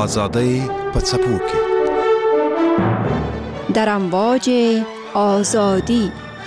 آزادۍ په څپو کې در امواج آزادی.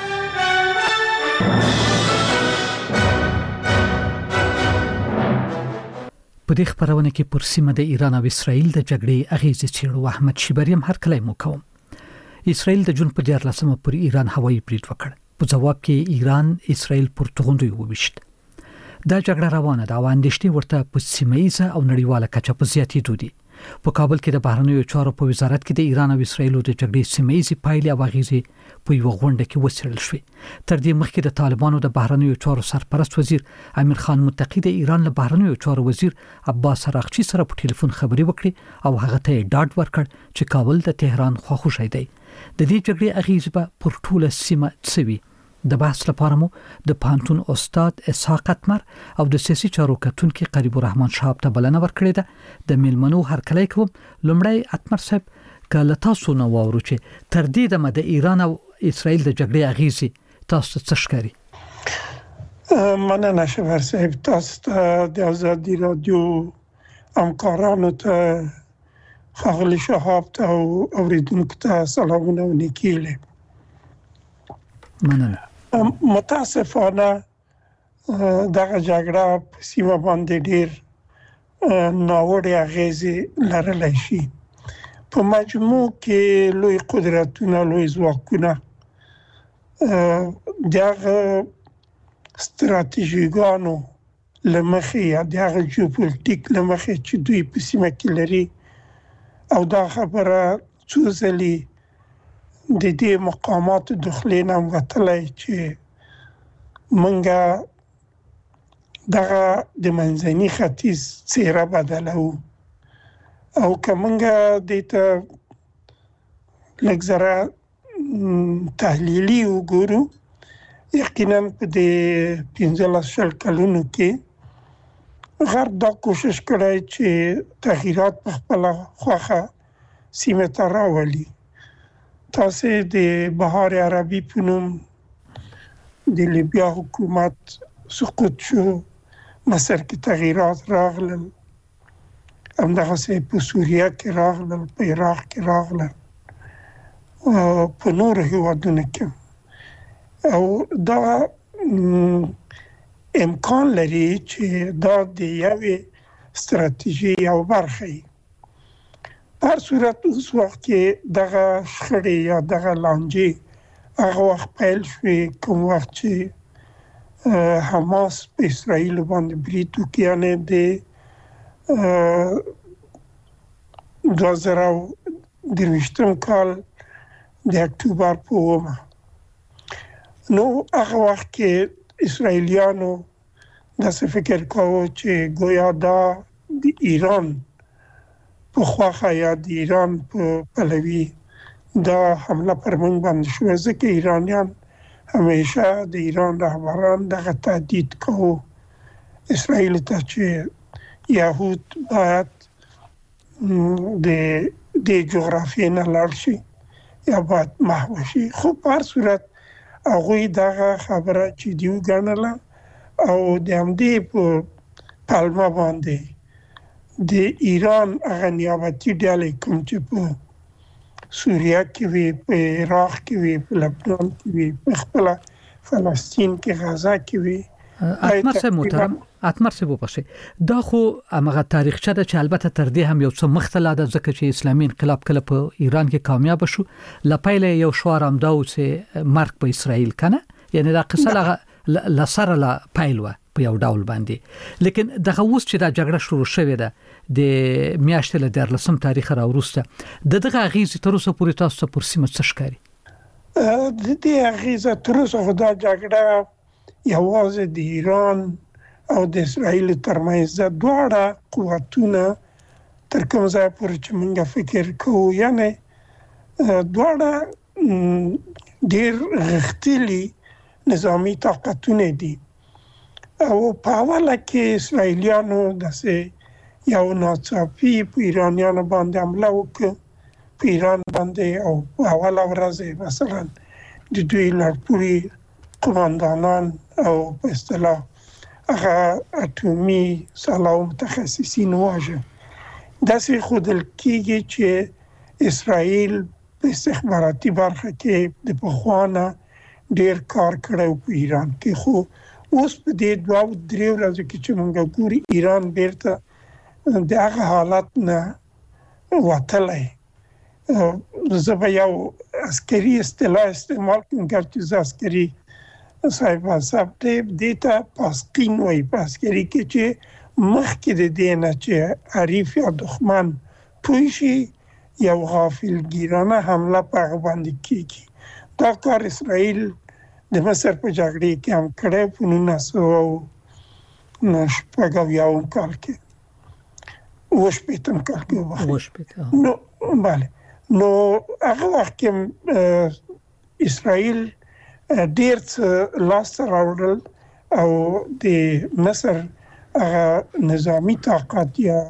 په دې خبرونه کې پر سیمه د ایران او اسرائیل د جګړې اغیزې څیړو. احمد شیبریم هر کله مو کوم. اسرائیل د جون په 14مه پر ایران هوایي برید وکړ. په جواب کې ایران اسرائیل پر توغندوی وویشت. دا جګړه روانه ده او اندېښنې ورته په سیمه‌ایزه او نړیواله کچه په زیاتېدو دي. په کابل کې د بهرنیو چارو په وزارت کې د ایران او اسرائیل د جګړې سیمه‌ایزې پایلې او اغیزې په یو غونډه کې وڅېړل شوې. تر دې مخکې د طالبانو د بهرنیو چارو سرپرست وزیر امیر خان متقی د ایران له بهرنیو چارو وزیر عباس اراغچی سره په ټلیفون خبرې وکړې او هغه ته ډاډ ورکړ چې کابل د تهران خواخوږی دی. د دې جګړې اغیزې په ټوله سیمه څوي. د بحث لپاره مو د پانتون استاد اسحاق اتمر او د سیاسي چارو کتونکو قریب الرحمن شهاب ته بلنه ورکړې ده. د میلمنو هرکلی کوم. لومړی اتمر صاحب کله تاسو نو وورو چې تر دې د ایران او اسرائیل د جګړې اغیزې تاسو څه ښکاري؟ مننه شهاب صاحب، تاسو د آزادي رادیو همکارانو ته ښاغلي شهاب ته او اوریدونکو ته سلامونه و نیکیله. مننه. متاسفانه دغه جګړه په سیمه باندې ډیر ناوړه اغیزې لرلی شي. په مجموع کې لوی قدرتونه، لوی ځواکونه دغه ستراتیژیګانو لمخې یا دغه جیوپولیټیک لمخې چې دوی په سیمه کې لري او دا خبره څو ځلې د دې مقامات داخلي نه وتلای چې منګه دغه د منځني ختیځ څیره بدلو او کومنګه د ته لګزره تحلیلی وګورو. یقینا په دې 15 کلونو کې غرب دا کوشش کړی چې تغییرات په خپل خوخه سیمه ته راولي. تاسو د بهار عربي په نوم د لیبیا حکومت سقوط شو، مصر کې تغییرات راغلل، همدغسې په سوریه کې راغلل، په عراق کې راغلل، په نورو هیوادونو کې. او دا امکان لري چې دا د یوې ستراتیژي یو برخه وي. په هر صورت اوس وخت کې دغه شخړې یا دغه لانجې هغه وخت پیل شوې کوم وخت چې حماس په اسرائیل باندې برید وکړي، یعنې د 2023 کال د اکتوبر په 9. نو هغه وخت کې اسرائیلیانو داسې فکر کاوه چې گویا دا د ایران په خواخه یا د ایران په پلوي دا حمله پر موږ باندې شوه، ځکه ایرانیان همیشه د ایران رهبران دغه تهدید کوو اسرائیل ته چې یهود باید د جغرافیې نه لاړ شي یا باید محو شي. خو په هر صورت هغوی دغه خبره چې دیو ګڼله او د همدې په پلمه باندې د ایران هغه نیابتي ډلې کوم چې په سوریه کې وي، په عراق کې وي، په لبنان کې وي، په خپل فلسطین کې، غزه کې وي. اتمر صاحب محترم، اتمر صاحب وپښه دا خو هغه تاریخچه ده چې البته تر دې هم یو څه مختلف ده، ځکه چې اسلامي انقلاب کله په ایران کې کامیاب شو لپاره یو شوار هم دا چې مرګ په اسرائیل کنه، یعنی دا قصه لسره لا پایلوه په یو ډول باندې. لیکن دغه اوس چې دا جګړه شروع شوې ده د میاشتې له 14 تاریخ راوروسته دغه اغیزې تر اوسه پورې تاسو پر سیمه څه ښکاري؟ د دې اغیزه تر اوسه دا جګړه یوازې د ایران او د اسرائیل ترمنځ دواړه قوتونه تر کوم ځای پورې چې موږ فکر کوو، یعنی دواړه ډېر غښتلي نظامی طاقتونه دي. او په اوله کې اسرائیلیانو داسې یو ناڅاپي په ایرانیانو باندې حمله وکړه، په ایران باندې، او په اوله ورځ مثلا د دوی لړپوړي قماندانان او په اصطلاح هغه اټومي سلاو متخصصین واژه. داسې ښودل کېږي چې اسرائیل په استخباراتي برخه کې د پخوانه ډېر کار کړی په ایران کې، خو اوس په دې 2-3 ورځو کې چې موږ ګوري ایران بیرته د هغه حالت نه وتلی. زه به یو عسکري اصطلاح استعمال کوم چې زه عسکري صاحب دې ته پاسقین وایي په عسکري کې، چې مخکې د دې نه چې حریف یا دښمن پوه شي یو غافلګیرانه حمله په هغه باندې کېږي. دا کار اسرائیل د مصر په جګړې کې هم کړی په 1980 کال کې، 80 کال کې نو بله. نو هغه وخت کې اسرائیل ډېر څه لاسته راوړل او د مصر هغه نظامی طاقت یا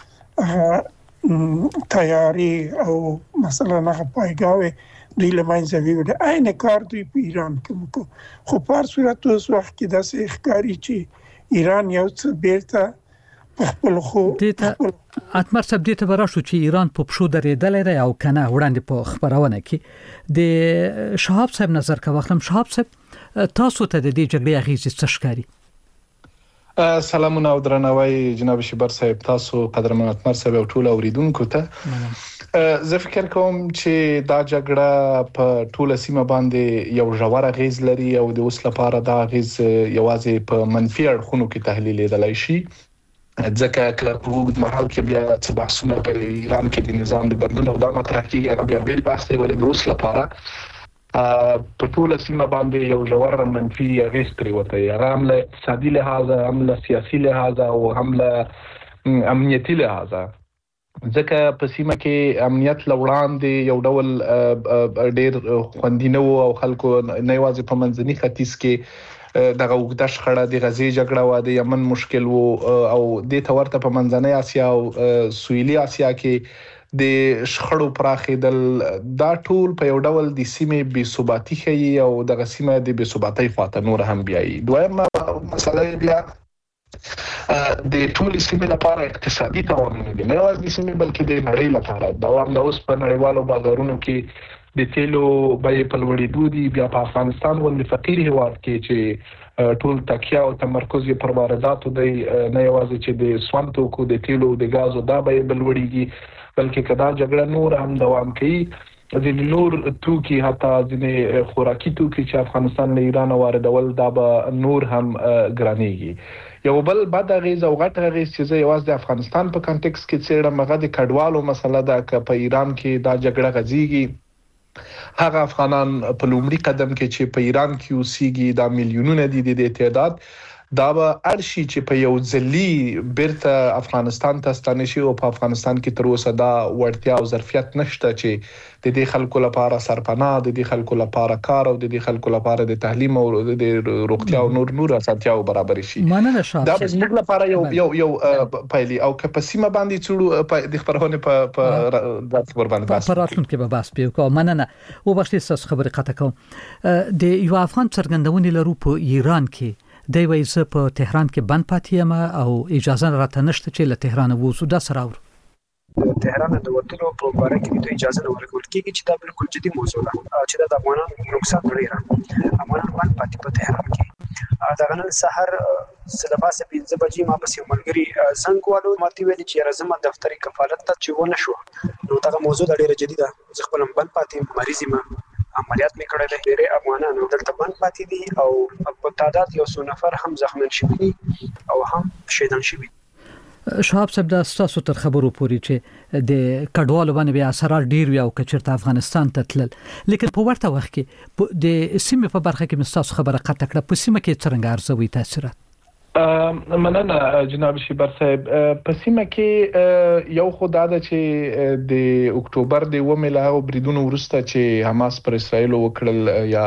هغه تیاری او مثلا هغه پایګاوې دوی له منځه ویوړې. عین کار دوی په ایران کې وکړو، خو په هر صورت اوس وخت کې داسې ښکاري چې ایران یو څه بیرته په خپل خو اتمر صاحب دې ته وراشو چې ایران په پښو درېدلې ده او کنه وړاندې په خبرونه کې د شهاب صاحب نظر کا واخلم. شهاب صاحب تاسو ته د دې جګړې اغیزې څه ښکاري؟ سلامونه او درناوی جناب شیبر صاحب، تاسو قدرمن اتمر صاحب او ټول اوریدونکو ته. زه فکر کوم چې دا جګړه په ټوله سیمه باندې یو ژور اغیز لري او د اوس لپاره دا اغیز یوازې په منفي اړخونو کې تحلیلېدلای شي، ځکه کله په وګړي محل کې بیا چې بحثونه په ایران کې د نظام د بدلون او د مطرح کېږي هغه بیا بیل بحث دی، ولې د اوس لپاره په ټوله سیمه باندې یو ژور منفي اغیز پرېوتی، هغه هم له اقتصادي لحاظه، هم له سیاسي لحاظه او هم له امنیتي لحاظه، ځکه په سیمه کې امنیت له وړاندې یو ډول ډېر خوندي نه و او خلکو نه یوازې په منځني ختیځ کې دغه اوږده شخړه د غزې جګړه و، د یمن مشکل و او د تورته په منځنۍ اسیا او سویلي اسیا کې د شخړو پراخېدل، دا ټول په یو ډول د سیمې بې ثباتي ښیي او دغه سیمه د بې ثباتۍ خواته نور هم بیایي. دویمه مسله بیا د ټولې سیمې لپاره اقتصادي تاوان دی، نه یوازې د سیمې بلکې د نړۍ لپاره. دا هم د اوس په نړیوالو بازارونو کې د تیلو بیې په لوړېدو دي، بیا په افغانستان غوندې فقیر هېواد کې چې ټول تکیه او تمرکز یې پر وارداتو دی، نه یوازې چې د سون توکو د تیلو د ګازو دا بیې به لوړېږي، بلکې که دا جګړه نور هم دوام کوي ځینې نور توکي حتی ځینې خوراکي توکي چې افغانستان له ایران واردول دا به نور هم ګرانېږي. یو بل بد اغیز او غټ اغیز چې زه یوازې د افغانستان په کانټکس کې څېړم هغه د کډوالو مسله ده. که په ایران کې دا جګړه غځېږي، هغه افغانان په لومړي قدم کې چې په ایران کې اوسېږي دا میلیونونه دي د تعداد، دا به اړ شي چې په یو ځلي بیرته افغانستان ته ستانه شي او په افغانستان کې تر اوسه دا وړتیا او ظرفیت نشته چې د دې خلکو لپاره سرپناه، د دې خلکو لپاره کار او د دې خلکو لپاره د تعلیم او د روغتیا او نور اسانتیاو برابر شي. دا به موږ لپاره یو پایلی او که په سیمه باندې څړو د خبرونه په داسې قربان بحث په راتلونکي به بحث پیو. مننه. او بخښئ تاسو خبرې قطع کوم. د یو افغان څرګندونې لرو په ایران کې دی وایي زه په تهران کې بند پاتې یم او اجازه راته نشته چې له تهران ووځو. دا سره اورو د تهران د وتلو په اړه کې ته اجازه نه ورکول کېږي چې دا بالکل جدي موضوع ده چې د افغانانو نقصان لري. افغانان بند پاتې په تهران کې دا غنن سحر سلباسه 5 بجې ما پسې ملګری زنګ والو ماته ویل چې رزمه دفتري کفالت ته چې ونه شو، نو دا موضوع ډیره جدي ده. زه خپل بند پاتې مریض ما عملیات می کړل، ډېر افغانانو دلته بند پاتې دي او په تعداد یو څو نفر هم زخمین شوي دي او هم شهیدان شوي. شهاب صاحب دا تاسو تر خبرو پورې چې د کډوالو باندې بیا اثرات ډیر وي او کچرته افغانستان ته تلل، لیکن په ورته وخت کې د سیمې په برخه کې مستاسو خبره قطع کړه، په سیمه کې څنګه ارزوي تاثیرات؟ مننه جناب شیبر صاحب. په سیمه کې یو خدای د چې د اکتوبر د 9 له بریدونو وروسته چې حماس پر اسرائیل وکړل یا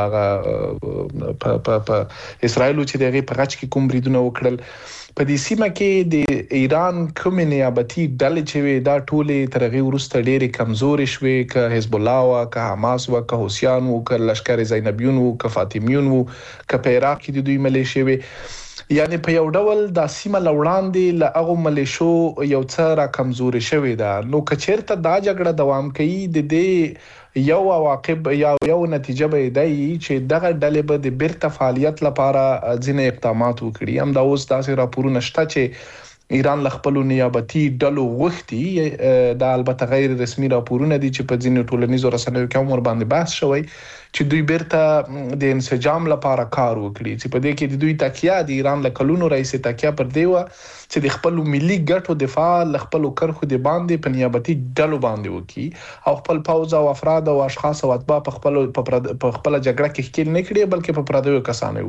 په اسرائیل چې دغه په غچ کې کوم بریدونه وکړل، په دې سیمه کې د ایران کومې نیابتي ډلې چې وي دا ټولې تر هغې وروسته ډېرې کمزورې شوې، که حزب الله وه، که حماس وه، که حوثیان وو، که لشکر زینبیون وو، که فاطمیون وو، که په عراق کې د دوی ملیشې وې. یعنی په یو ډول د سیمه لوړاندې له هغه ملیشو یو څه را کمزوري شوی دا نو کچیرته دا جګړه دوام کوي د دې یو عواقب یو نتیجه به دی چې دغه ډلې به د بیرته فعالیت لپاره ځینې اقدامات وکړي هم دا اوس داسې راپورونه شته چې ایران له خپل نیابتي ډلو غوښتي دا البته غیر رسمي راپورونه دي چې په ځینو ټولنیزو رسنیو کې هم ور باندې بحث شوی چې دوی بیرته د انسجام لپاره کار وکړي چې په دې کې د دوی تکیه د ایران له کلونو راځي تکیه پر دیوه چې د خپل ملي ګټو دفاع له خپل کرخو د باندې په نیابتي ډلو باندې وکړي او خپل پوځ او افراد او اشخاص او اتباع په خپل جګړه کې ښکیل نه کړي بلکې په پردیو کسانو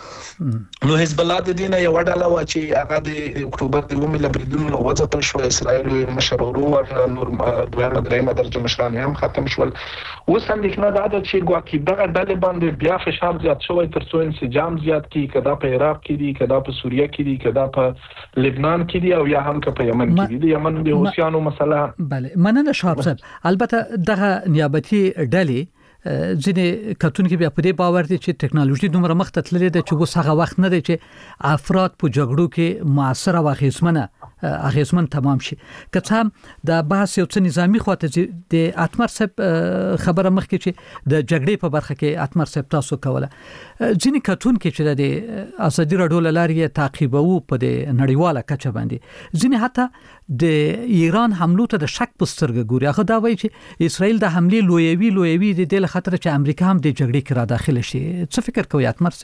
وکړي نو حزب الله د دینه یو ډله و چې هغه د اکتوبر د ومه لبریدونو وځپل شو اسرائیل مشرورو او نور دویمه درېمه درجه مشران هم ختم شول اوس اندېښنه ده چې ګواکې دغه ډلې باندې بیا فشار زیات شوی ترڅو انسجام زیات کی کدا په عراق کې دي کدا په سوریه کې دي کدا په لبنان کې دي او یا هم په یمن کې دي د یمن د حوثیانو مسله بله مننه شهاب صاحب البته دغه نیابتي ډلې ځینې کتونکو بیا په دې باور دي چې ټکنالوژي دومره مخ ته تللې ده چې اوس هغه وخت نه دی چې افراد په جګړو کې موثر او اغیزمن تمام شي که د بحث یو څه نظامی خواته د اتمر صاحب خبره مخکې چې د جګړې په برخه کې اتمر صاحب تاسو کوله ځینې کتونکو چې د ازادي راډیو لارې تعقیبوي په د نړیواله کچه باندې ځینې حتی د ایران حملو ته د شک پسترګ ګوري هغه دا وایي چې اسرائیل د حمله لویوي د دې خطر چې امریکا هم د جګړې کې را داخله شي څه فکر کوي اتمر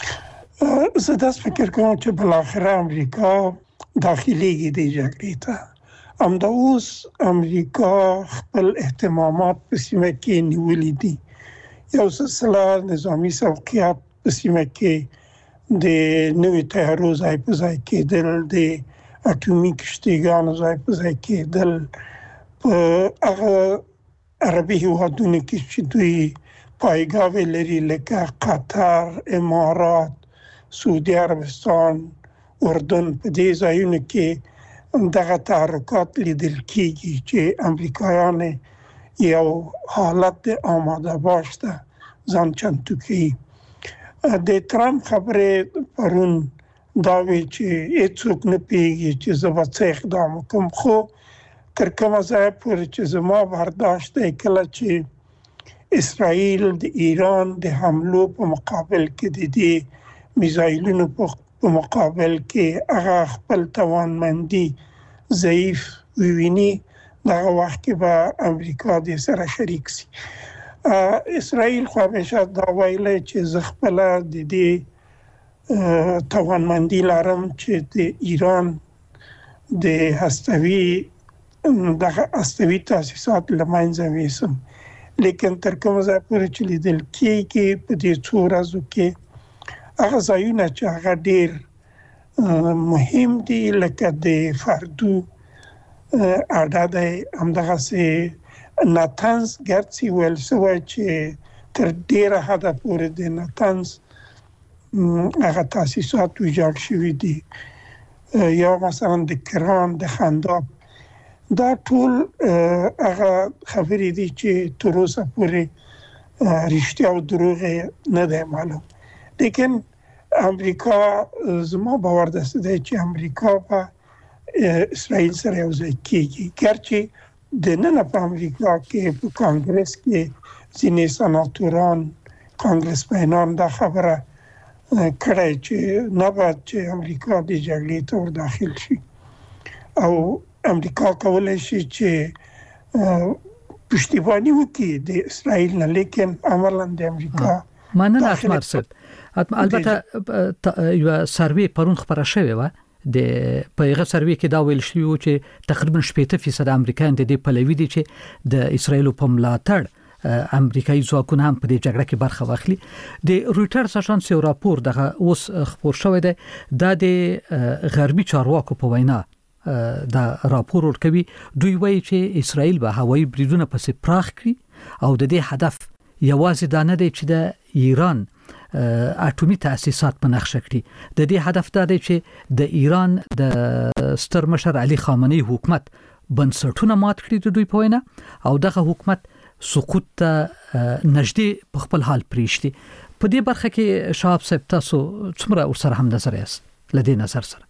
صاحب زه دا فکر کوم چې بل اخر امریکا داخليږي د جګړې ته همدا اوس امریکا خپل اهتمامات په سیمه کې نیولې دي یو سلسله نظامی سوقيات په سیمه کې د نوې تیارو ځای په ځای کېدل د اټومي کشتیګانو ځای په ځای کېدل په هغه عربي هیوادونو کې چې دوی پایګاوې لري لکه قطر امارات سعودي عربستان اردن په دې ځایونو کې دغه تحرکات لیدل کېږي چې امریکایان یو حالت آماده باش ته ځان چمتو کوي د ترامپ خبره پرون دا وی چې هیڅوک نه پیږي چې زه به څه اقدام کوم خو تر کومه ځای پورې چې زما برداشت دی کله چې اسرائیل د ایران د حملو په مقابل کې د دې میزایلونو په مقابل کې هغه خپل توانمندي ضعیف ویني دغه وخت کې به امریکا د سره شریک سي اسرائیل خو همیشه دا ویلي چې زه خپل د دې توانمندي لرم چې د ایران د هستوي تاسیسات لمنځه ویسم لیکن تر کومه ځای پورې چې لیدل کېږي په دې څو ورځو کې هغه ځایونه چې هغه ډېر مهم دي لکه د فردو اډه همدغسې ناتنز ګرڅي ویل شوی چې تر ډېره حده پورې د ناتنز هغه تاسیسات ویجاړ شوي دي یا مثلا د کران د خنداب دا ټول هغه خبرې دي چې تر اوسه پورې رښتیا او دروغ نه دی معلوم لیکن امریکا زما باور ده چې امریکا په اسرائیل سره یو ځای کېږي ګرچې د نن په امریکا کې په کانګرس کې ځینې سناتوران کانګرسمنان دا خبره کړې چې نه باید چې امریکا د جګړې ته ور داخل شي او امریکا کولای شي چې پښتیبانی وکړي د اسرائیل نه لیکن عملاً د امریکا مننه اتمر صاحب البته یو سروي پرون خبره شوی و د پیغه سروي کې دا ویل شوی چې تقریبا 80% امریکایان د دې پلوي دي چې د اسرائیل په ملاتړ امریکایي ځواکونه هم په دې جګړه کې برخه واخلي د رويټرز اژانس یو راپور دغه اوس خبر شوی دی د غربي چارواکو په وینا دا راپور ورکوي دوی وایي چې اسرائیل به هوایي بریدونه پسې پراخ کړي او د دې هدف یوازې دا نه دی چې د ایران اټومي تاسیسات په نقشه کړي د دې هدف دا دی چې د ایران د ستر مشر علي خامنه‌ای حکومت بنسټونه مات کړي د دوی په وینا او دغه حکومت سقوط ته نږدې په خپل حال پریږدي په دې برخه کې شهاب صاحب تاسو څومره ورسره هم نظر یاست لدې نظر سره؟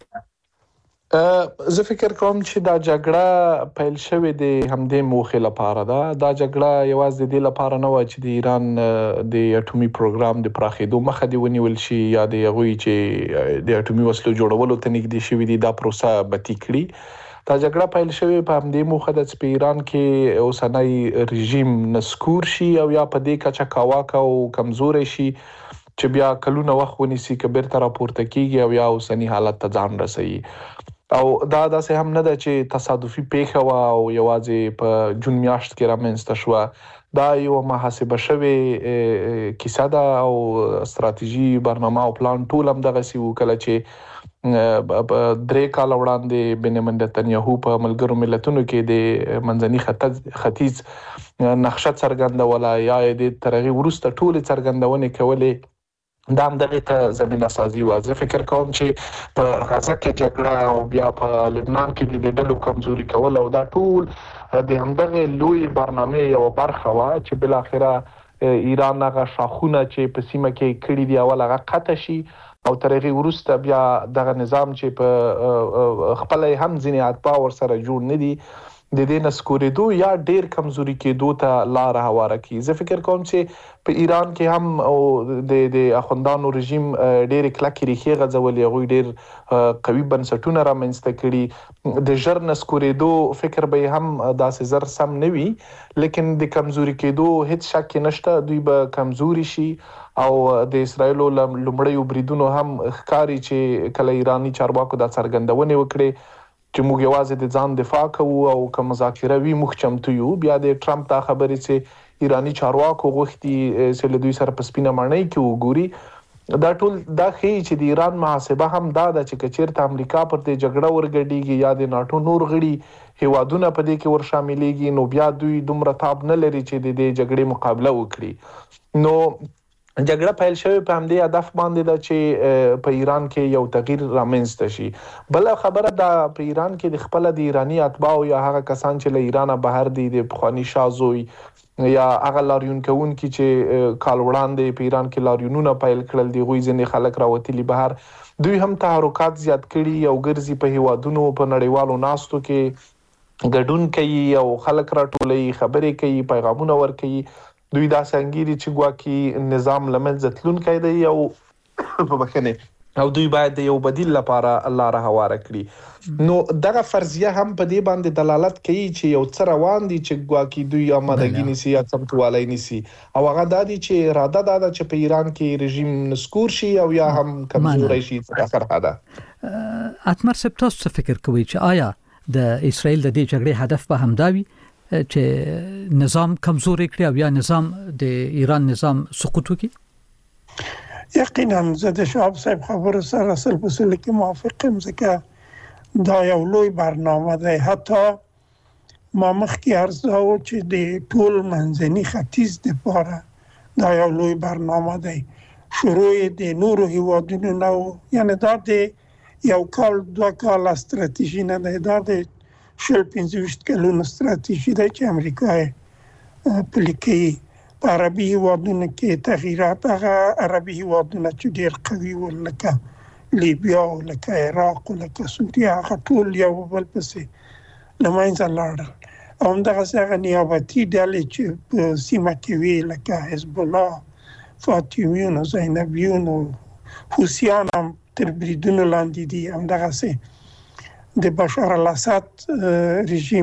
زه فکر کوم چې دا جګړه پیل شوې د همدې موخې لپاره ده. دا جګړه یوازې د دې لپاره نه و چې د ایران د اټومي پروګرام د پراخېدو مخه دی ونیول شي یا د هغوی چې د اټومي وسلو جوړولو ته نږدې شوي دي دا پروسه بطي کړي. دا جګړه پیل شوې په همدې موخه ده چې په ایران کې اوسنی رژیم نسکور شي او یا په دې کچه کاواکه او کمزوري شي چې بیا کلونه وخت ونیسي که بیرته راپورته کیږي او یا اوسنی حالت ته ځان رسوي. او دا داسې هم نه ده چې تصادفي پیښه وه او یوازې په جون میاشت کې رامنځته شوه. دا یو محاسبه شوې کیسه ده او ستراتیژي برنامه او پلان ټول هم دغسې وو. کله چې 3 کال وړاندې بنیامین نتنیاهو په ملګرو ملتونو کې د منځني ختیځ نقشه څرګندوله یا د تر هغې وروسته ټولې څرګندونې کولې، دا هم دغې ته زمینه سازي وه. زه فکر کوم چې په غزه کې جګړه او بیا په لبنان کې د ډلو کمزوري کول او دا ټول د همدغې لوی برنامې یوه برخه وه چې بالاخره ایران هغه شاخونه چې په سیمه کې کړي دي اول هغه قطع شي او تر هغې وروسته بیا دغه نظام چې په خپله هم ځینې اتباع ورسره جوړ نه دي د دې نسکورېدو یا ډیر کمزوري کېدو ته لاره هواره کړي. زه فکر کوم چې په ایران کې هم او د اخوندانو رژیم ډېرې کلکې ریښې غځولې، هغوی ډېر قوي بنسټونه رامنځته کړي. د ژر نسکورېدو فکر به هم داسې زر سم نه وي، لیکن د کمزوري کېدو هیڅ شک نشته. دوی به کمزوري شي او د اسرائیلو لومړیو بریدونو هم ښکاري چې کله ایراني چارواکو دا څرګندونې وکړې چې موږ یوازې د ځان دفاع کوو او که مذاکره وي موږ چمتو یو. بیا د ټرمپ دا خبرې چې ایراني چارواکو غوښتي چې له دوی سره په سپینه ماڼۍ کې وګوري، دا ټول دا ښیي چې د ایران محاسبه هم دا ده چې که چېرته امریکا پر دې جګړه ورګډېږي یا د ناټو نور غړي هیوادونه په دې کې ورشاملېږي نو بیا دوی دومره تاب نه لري چې د دې جګړې مقابله وکړي. نو جګړه پیل شوې په همدې هدف باندې ده چې په ایران کې یو تغییر رامنځته شي. بل خبره دا په ایران کې د خپل د ایرانی اتباعو یا هغه کسان چې له ایران بهر دي د پخوانی شازوی یا هغه لاریون کوونکي چې کال وړاندې په ایران کې لاریونونه پیل کړل دي، غوی ځینې خلک راوتلي بهر، دوی هم تحرکات زیات کړي او ګرځي په هیوادونو په نړیوالو ناستو کې ګډون کوي او خلک راټولوي، خبرې کوي، پیغامونه ورکوي. دوی دا څنګه چې ګواکې نظام لمنځه تلونکی دی او په بخښنې او دوی باید د یو بدیل لپاره لاره هواره کړي. نو دغه فرضیه هم په دې باندې دلالت کوي چې یو څه روان دي چې ګواکې دوی آمادګي نیسي یا چمتووالی نیسي او هغه دا دي چې اراده دا ده چې په ایران کې رژیم نسکور شي او یا هم کمزوری شي تر اخره ده. اتمر صاحب تاسو څه فکر کوئ چې آیا د اسرائیل د دې جګړې هدف به همدا وي چې نظام کمزوري کړي او یا نظام د ایران نظام سقوط وکړي؟ یقینا زه د شعب صاحب خبرو سره اصل په اصل کې موافق یم، ځکه دا یو لوی برنامه دی. حتی ما مخکې عرض او چې د ټول منځني ختیځ لپاره دا یو لوی برنامه دی. شروع د نورو هیوادونو نه، یعنی دا د یو کال 2 کال استراتیژي نه دی، دا د 15 کلونو استراتیژي ده چې امریکا پلي کوي. په عربي هیوادونو کې تغییرات، هغه عربي هیوادونه چې ډېر قوي ول لکه لیبیا او لکه عراق او لکه سوریه، هغه ټول یو بل پسې له منځه لاړل. او همدغسې هغه نیابتي ډلې چې په سیمه کې وي لکه حزب الله، فاطمیون او زینبیون او حوثیان هم تر بریدونو لاندې دي. همدغسې د بشار الاسد رژیم،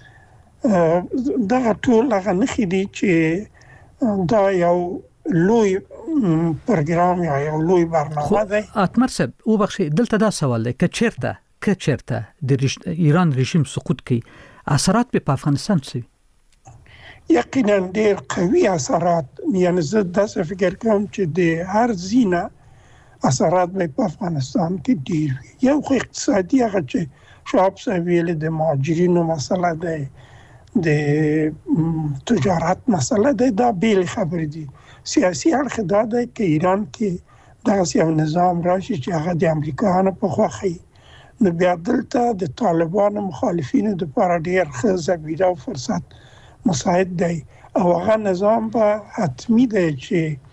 دغه ټول هغه نښې دي چې دا یو لوی پروګرام یا یو لوی برنامه دی. اتمر صاحب وبخښئ، دلته دا سوال دی که چېرته د ایران رژیم سقوط کوي اثرات په افغانستان څه وي؟ یقینا ډېر قوي اثرات، یعنی زه داسې فکر کوم چې د هر ځینه اثرات به په افغانستان کې ډیر وي. یو خو اقتصادي، هغه چې شعب صاحب ویل د مهاجرینو مسله ده، د تجارت مسله ده، دا بیل خبرې دي. سیاسي اړخ دا ده چې ایران کې دغسې یو نظام راشي چې هغه د امریکایانو په خوښه وي، نو بیا دلته د طالبانو مخالفینو دپاره ډېر ښه زمینه او فرصت مساعد دی او هغه نظام به حتمي دی چې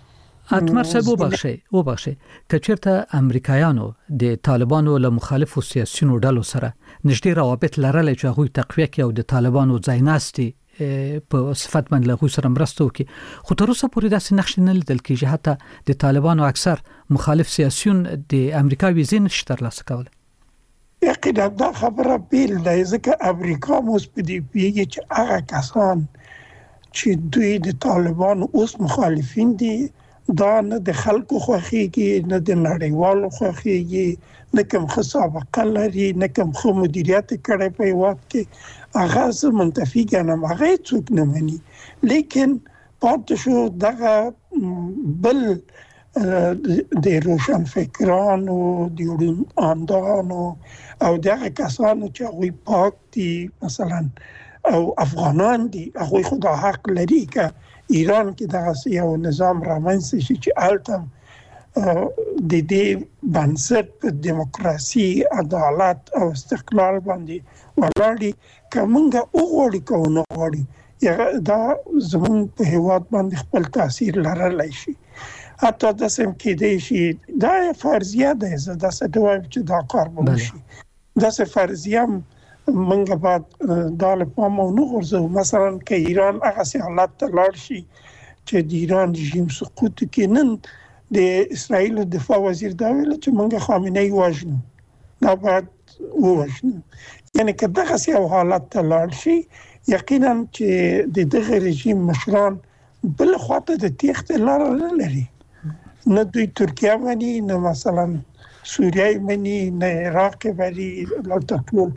اتمر صاحب وبخشي کچرته امریکایانو د طالبانو له مخالفو سیاسيونو ډلو سره نږدې روابط لرل چې هغه تقویه کوي او د طالبانو ځایناستي په صفت باندې له سره مرسته وکي خو تر اوسه پورې داسې نقش نه لیدل کېږي حتی د طالبانو اکثر مخالف سیاسيون د امریکا ویزه نشي ترلاسه کولای. یقینا دا خبره بیل ده ځکه امریکا موږ په دې پیږي چې هغه کسان چې دوی د طالبانو اوس مخالفین دي دا نه د خلکو خوښيږي نه د نړیوالو خوښيږي نه کوم سابقه لري نه کوم خو مدیریت کړي په وخت کې هغه منتفي ګڼم هغه څوک نه مني لیکن پاتې شو دغه بل د روشن فکرانو د اندانو او دغه کسانو چې هغوی پاک دي مثلا او افغانان دي هغوی خدا حق لري که ایران کې دغه یو نظام رامنځته شي چې التم د دې بنسټ په دیموکراسي عدالت او استقلال باندې ولاړی کومه وګوري کوونه وګوري دا زمون په هیواد باندې خپل تاثیر لرلی شي حتی د سم کې دی شي دا فرضیه ده زه د دوی چې دا کار وشي دا فرضیه منګه بعد د پامو نو ورزو مثلا کې ایران هغه حالت ته لاړ شي چې د ایران رژیم سقوط کینن د اسرائیل دفاع وزیر دا ویل چې منګه خامنه‌ای وژنو دا بعد وژنو یعنی که دغه حالت ته لاړ شي یقینا چې د دغه رژیم مشران بل خواته د تیښتې لار نه لري نه دوی ترکیه مني نه مثلا سوریه مني نه عراق مني ټول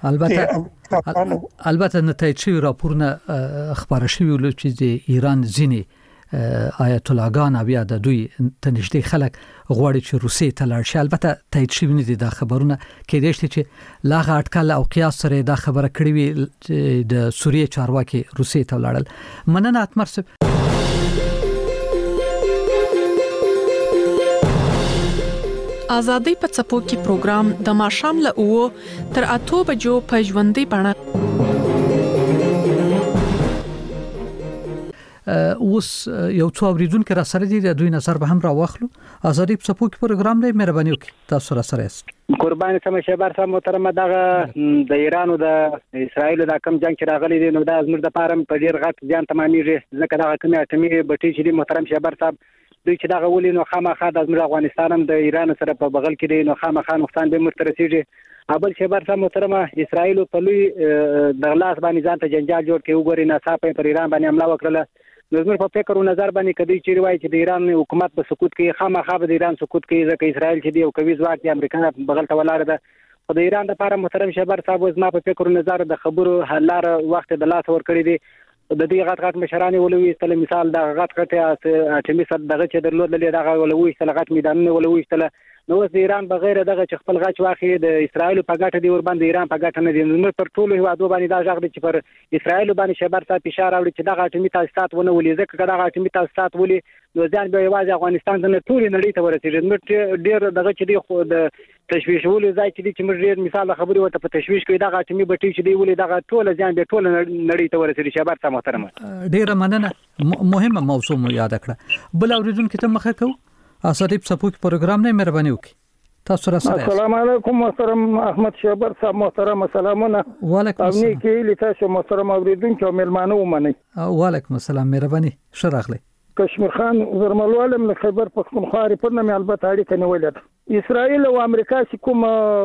البته نتایج شوی راپورونه خبره شوی ول چې د ایران ځینی آیت الله ګان بیا د دوی تنشتي خلک غواړي چې روسیې ته لاړ شي البته تایید شوی نه دي دا خبرونه کې دي چې لاغه اټکل او قیاس سره دا خبره کړې وي د سوریې چارواکي روسیې ته لاړل مننه اتمر صاحب. آزادۍ په څپو کې پروګرام د ماښام له 9 تر 8 بجو په ژوندۍ بڼه اوس یو څو اوریدونکو را سره دي د دوی نظر به هم راوخلو. آزادۍ په څپو کې پروګرام دی مهرباني وکړئ تاسو را سره یاست. قربان سم شهبر صاحب محترم دغه د ایران او د اسرایل د کم جنگ چې راغلي دي نو دا زموږ د پاره په ډیر غټ ځان تمامېږي ځکه دغه کومه اټمي بټي چې محترم شهبر صاحب دوی چې دغه ولې نو خامخا د افغانستان هم د ایران سره په بغل کې دی نو خامخا نقصان به مرترسيږي. ابل شهبر صاحب محترم اسرایل په لوی د لاس باندې ځان ته جنجال جوړ کې وګوري ناڅاپه پر ایران باندې حمله وکړه. زموږ په فکر او نظر باندې کدی چې روایت چې د ایران حکومت په سقوط کې خامخا د ایران سقوط کې ځکه اسرایل چې دی او کوي ځواک د امریکا بغل ته ولاړ ده خو د ایران لپاره محترم شهبر صاحب زما په فکر او نظر د خبرو حلار وخت د لاس ور کړی دی د دې غټ مشران ولوي استل مثال د غټ اټمی سره دغه چې درلود لري دغه ولوي استل غټ میدانونه ولوي استل نو د ایران بغیر دغه چې خپل غچ واخی د اسرایل په ګټه دی ور باندې ایران په ګټه نه دی نو پر ټولو هیوادو باندې دا ځغ دی چې پر اسرایل باندې شهبر صاحب اشاره وکړي چې دغه اټمی تاسیسات ونه ولې ځکه دغه اټمی تاسیسات ولې نو ځان به یوازې افغانستان د ټول نړۍ ته ورسېږي نو ډیر دغه چې دی خو د تشویش ولې ځای چې دی چې موږ ډیر مثال خبرې وته په تشویش کې دغه اټمی بټي چې دی ولې دغه ټول ځان به ټول نړۍ ته ورسېږي شهبر صاحب محترم ډیر مننه مهمه موضوع مو یاد کړه بل اوریدونکو ته مخه کو آزادۍ په څپو کې پروګرام نه مهرباني وکړئ تاسو را سره. السلام علیکم محترم احمد شهبر صاحب محترم سلامونه. وعلیکم السلام. امنی کې لتاسو محترم اوریدونکو ملمانه ومنئ. وعلیکم السلام مهرباني شراغلی. کشمیر خان زرملوالم له خیبر پختونخوا ریپورت نه البته اړیکه نیولې ده. اسرائیل او امریکا چې کوم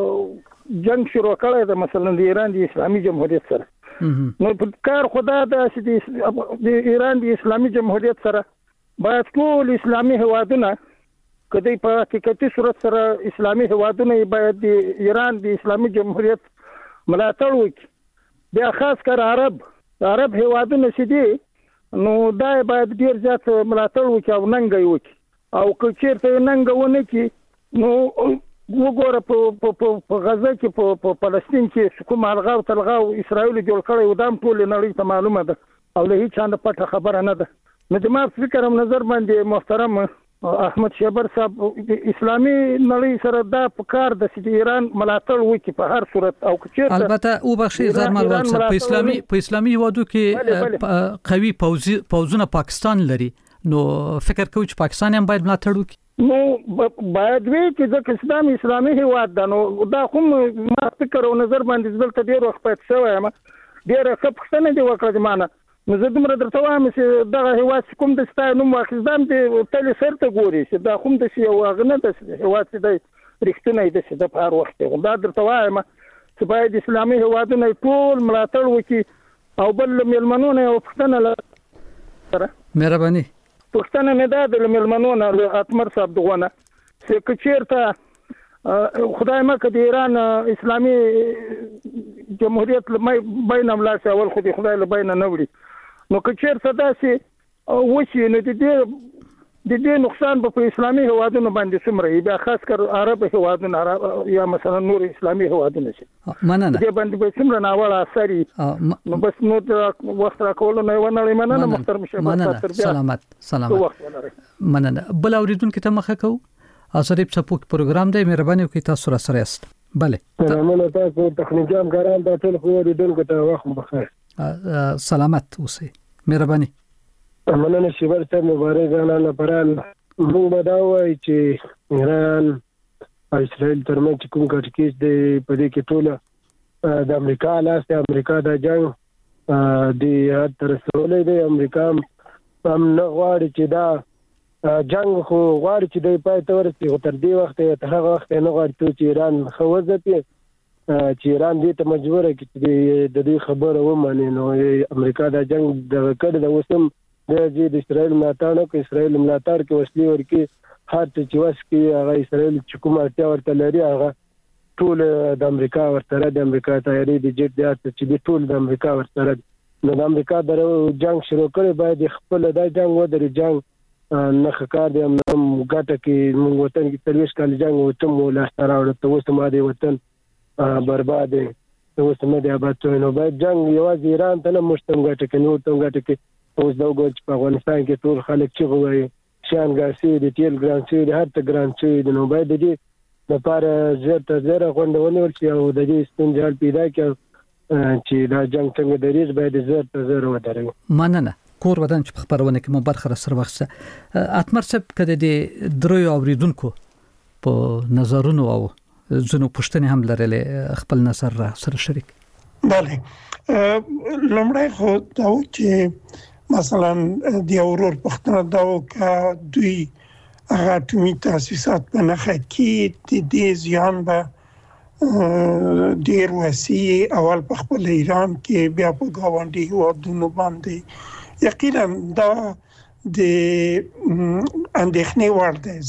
جنگ شروع کړی ده مثلا د ایران د اسلامي جمهوریت سره نو په کار خدا ده چې د ایران د اسلامي جمهوریت سره باید ټول اسلامي هوادونه کدی په حقیقتي صورت سره اسلامي هوادونه باید د ایران د اسلامي جمهوریت ملاتړ وکړي بیا خاص کر عرب هوادونه چې دي نو دا باید ډیر زیات ملاتړ وکړي او ننګي وکړي او که چیرته ننګونه کې نو وګوره په غزه کې په فلسطین کې کوم الغاو تلغاو اسرائیل جوړ کړی و دام ټول نړۍ ته معلومه ده او له هیڅ چانه پټه خبره نه ده. نو د ما فکر هم نظر باندې محترم احمد شهبر صاحب اسلامي نړۍ سره دا پکار د ایران ملاتړ وکړي په هر صورت او چیرته البته او بخشي زرمل په اسلامي هیوادو کې قوي پوځونه پاکستان لري نو فکر کوم چې پاکستان هم باید ملاتړ وکړي. نو باید وی چې د اسلام اسلامي هیواد ده، نو دا کوم ما فکر او نظر باندې دلته ډیر وخت پات شوی یم، ډیر خپښتنه دی وکړه مانه. نو زه دومره درته وایم چې دغه هیواد کوم د ستای نوم واخیستم د تل سرته ګوري چې دا کوم د یو غنه د هیواد چې د رښتینی د د په هر وخت دا درته وایم چې باید اسلامي هیوادونه ټول ملاتړ وکړي او بل ملمنونه او پښتنه سره مهرباني پښتنه نه ده د ملمنونه له اتمر صاحب دغونه چې کچیرته خدای مکه د ایران اسلامي جمهوریت بین املاک اول خو د خدای له بین نه وړي، نو کچیرته داسې وشي نو د دې نقصان په اسلامي هیوادونو باندې څومره بیا خاص کر عرب هیوادونو یا مثلا نور اسلامي هیوادونو شي مننه دې باندې به څومره ناوړه اثر نو بس نو وخت راکول نه ونړې مننه محترم شهباز سلامت مننه. بل اوریدونکو ته مخه کو اثرې په پروګرام دی، مهرباني وکړئ تاسو را سره است. بله مننه تاسو تخنیکی همکاران ته ټول خو اوریدونکو ته وخت بخیر. سلامت اوسئ، مهرباني. مننه شیبر صاحب مبارک غاڼه پران موږ به دا وایو چې ایران او اسرائیل ترمنځ کوم کټکیس دی په دې کې ټوله د امریکا لاس د امریکا د جنگ دی تر رسولې دی. امریکا هم نه غواړي چې دا جنگ خو غواړي چې د پای ته ورسي، خو تر دې وخت ته هغه وخت نه غواړي چې ایران خوځي چې ایران دې ته مجبور کړي چې د دې خبره ومني. نو امریکا د جنگ د کډ د وسم د اسرائیل ملاتړ کوي، اسرائیل ملاتړ کوي، وسلې ورکي هر څه چې وسکي هغه اسرائیل چې کومه اړتیا ورته لري هغه ټول د امریکا ورسره د امریکا تیاری د جټ د چې ټول د امریکا ورسره. نو د امریکا د جنگ شروع کړي باید خپل د جنگ ودرې جنگ نه ښکار دی هم ګټه کې موږ وطن کې 30 کال جنگ وته مو لا ستاره ورته اوس ما دی وطن برباد دی اوس نه دی آباد شوی. نو باید جنگ یوازې ایران ته نه مشتم ګټه کې نو ته ګټه کې اوس دا وګورئ په افغانستان کې ټول خلک چې وایي شان ګاسي د تیل ګران شي د هر څه ګران شي د نو باید د دې لپاره زیاته غونډونه ورشي او د دې ستونزې حل پیدا کړي چې دا جنگ څنګه دریز باید زیاته ودرېږي. مننه. کور ودان چې خبرونه کې مو برخه سره وخت اتمر صاحب کده د دروي اوریدونکو په نظرونو او زنو پښتنې هم لرلې خپل نظر سره شریک. بله لمړی خو دا چې مثلا د اورور پښتنه دا که دوی هغه اټومي تاسیسات په نخښه کې د دې زیان به ډیر وسیع اول په خپل ایران کې بیا په ګاونډي هیوادونو باندې یقینا دا د اندېښنې وړ دی،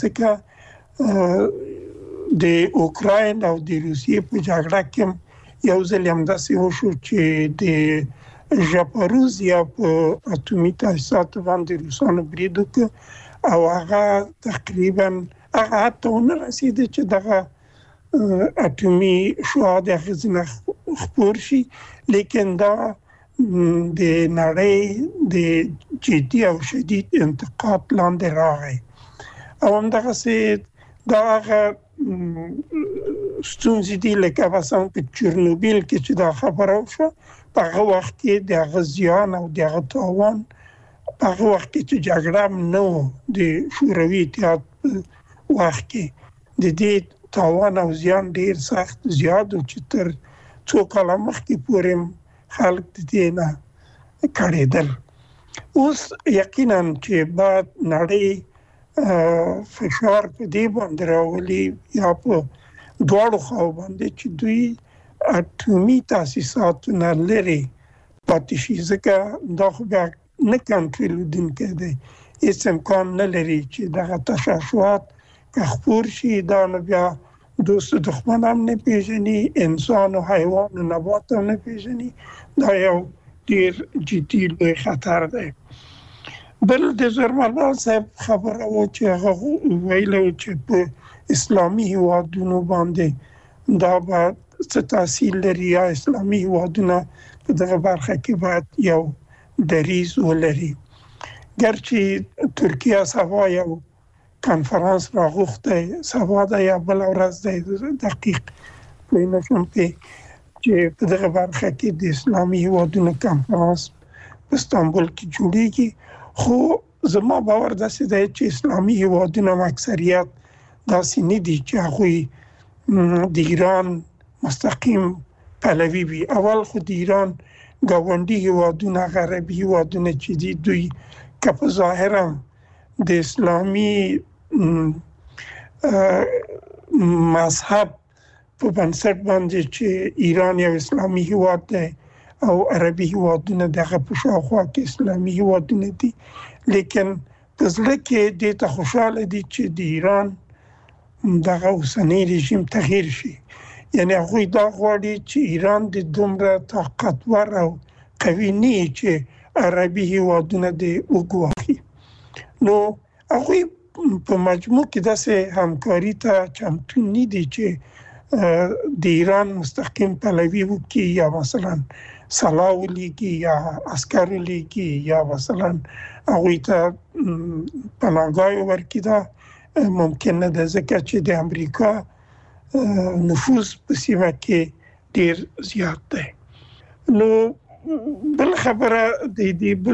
ځکه د اوکراین او د روسیې په جګړه کې یو ځل هم داسې وشو چې د ژاپاروزیا په اټومي تاسیساتو باندې روسانو برید وکړ او هغه تقریبا هغه حتی ونه رسید چې دغه اټومي شعاع د غزنه خپور شي، لیکن دا د نړۍ د جدي او شدید انتقاد لاندې راغی او همدغه سي دا هغه ستونزې دي لکه مثلا په چرنوبیل کې چې دا خبره وشوه په هغه وخت کې د هغه زیان او د هغه تاوان په هغه وخت کې چې جګړه نه و د شوروي اتحاد په وخت کې د دې تاوان او زیان ډیر سخت زیات و چې تر څو کاله مخکې پورې خلک د دې نه کړېدل. اوس یقینا چې بعد نړۍ فشار په دې باندې راولي یا په دواړو خواو باندې چې دوی اټومي تاسیسات نه لري پاتې شي، ځکه دا خو بیا نه کنټرولېدونکی دی، هیڅ امکان نه لري چې دغه تشعشعات که خپور شي دا نو بیا دوست دښمن هم نه پیژني، انسان او حیوان او نبات هم نه پیژني. دا یو ډیر جدي لوی خطر دی. بل د زرملال صاحب خبره و چې هغه ویلو چې په اسلامي هیوادونو باندې دا به څه تاثیر لري یا اسلامي هیوادونه په دغه برخه کې باید یو دریز ولري. ګرچې ترکیه سبا یو کنفرانس راغوښتی، سبا ده یا بله ورځ دی دقیق پوه نشم چې په دغه برخه کې د اسلامي هیوادونو کنفرانس په استانبول کې جوړیږي، خو زما باور داسې دی چې اسلامي هیوادونه اکثریت داسې نه دي چې هغوی د ایران مستقیم پلوي وي. اول خو د ایران ګاونډي هیوادونه غربي هیوادونه چې دي دوی که په ظاهره د اسلامي مذهب په بنسټ باندې چې ایران یو اسلامي هیواد دی او عربي هیوادونه دغه په شاوخوا کې اسلامي هیوادونه دي، لیکن په زړه کې دې ته خوشاله دي چې د ایران دغه اوسنی رژیم تغییر شي. یعنی هغوی دا غواړي چې ایران د دومره طاقتور او قوي نه وي چې عربي هیوادونه دې وګواښي. نو هغوی په مجموع کې داسې همکاري ته چمتو نه دي چې د ایران مستقیم پلوي وکړي یا مثلا سلاح ولیږي یا عسکر ولیږي یا مثلا هغوی ته پناهګاه ورکړي. دا ممکن نه ده ځکه چې د امریکا نفوذ په سیمه کې ډیر زیات دی. نو بل خبره د دې بل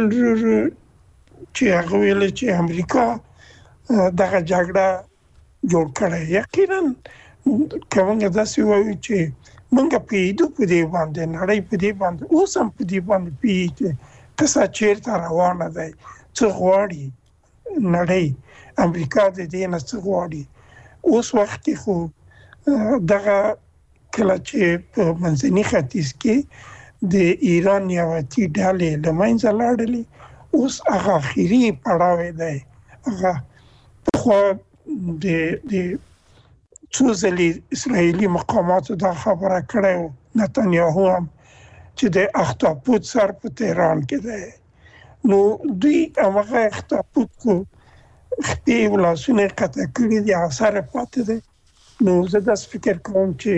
چې هغه ویل چې امریکا دغه جګړه جوړ کړه. یقینا کومه داسې وایي چې موږ پیډو په دې باندې نړۍ په دې باندې اوس هم په دې باندې پیډه کسا چیرته روانه ده څه غواړي نړۍ امریکا د دې نه څه غواړي. اوس وخت کې خو دغه کله چې په منځني ختیځ کې د ایران نیابتي ډلې له منځه لاړلې، اوس هغه اخري پړاو دی. هغه خو د څو ځلې اسرائیلي مقاماتو دا خبره کړې و نتانیاهو هم چې د اختاپوت سر په تهران کې دی. نو دوی هغه اختاپوت کو خپې ولاسونه قطع کړي دي، اثر پاتې دی. نو زه داس فکر کوم چې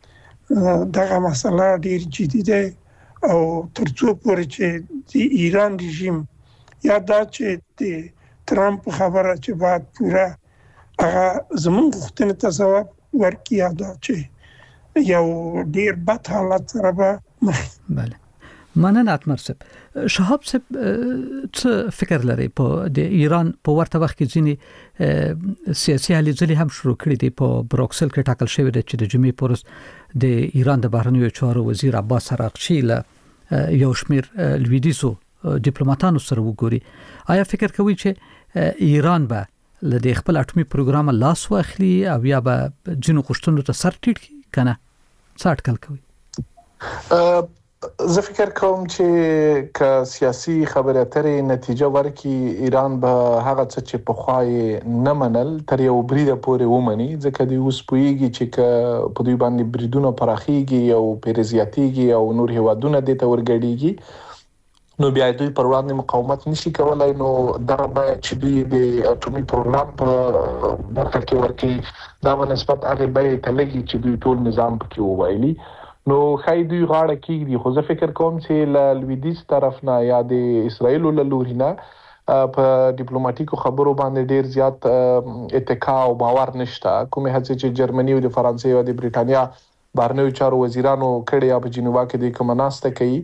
دغه مسله ډیر جدي ده او ترڅو پورې چې د ایران رژیم یا دا چې د ترامپ خبره چې باید پوره هغه زمونږ غوښتنې ته ځواب ورکړي یا دا چې یو ډیر بد حالت سره به مخ. بله، مننه اتمر صاحب. شهاب صاحب څه فکر لري په د ایران په ورته وخت کې ځینې سیاسي هلې ځلې هم شروع کړې دي. په بروکسل کې ټاکل شوی دی چې د جمعې پورس د ایران د بهرنیو چارو وزیر عباس عراقچي له یو شمېر لویدیځو ډیپلوماټانو سره وګوري. آیا فکر کوي چې ایران به له د خپل اټومي پروګرام لاس واخلي او یا به جنو غوښتنو ته سر ټیټ کنه؟ څه اټکل کوي؟ زه فکر کوم چې که سیاسي خبرې اترې نتیجه ورکړي، ایران به هغه څه چې په خوای نه منل تر یو بریده پورې ومني، ځکه دوی اوس پوهیږي چې په دوی باندې بریدونه پراخیږي او پیرزیاتیږي او نور هیوادونه دې ته ورګډیږي، نو بیا دوی پر وړاندې مقاومت نشي کولای. نو دا باید چې دوی د اټومي پروګرام په برخه کې ورکړي، دا په نسبت هغه به تلګي چې دوی ټول نظام پکې ووایي. نو خای دوی غاړه کېږي. خو زه فکر کوم چې له لویدیځ طرف نه یا د اسرائیل له لوري نه په ډیپلوماټیکو خبرو باندې ډیر زیات اتکا او باور نشته. کومه هڅه چې جرمني او د فرانسې او د بریټانیا بهرنیو چارو وزیرانو کړي یا په جنیوا کې د کومناسته کوي،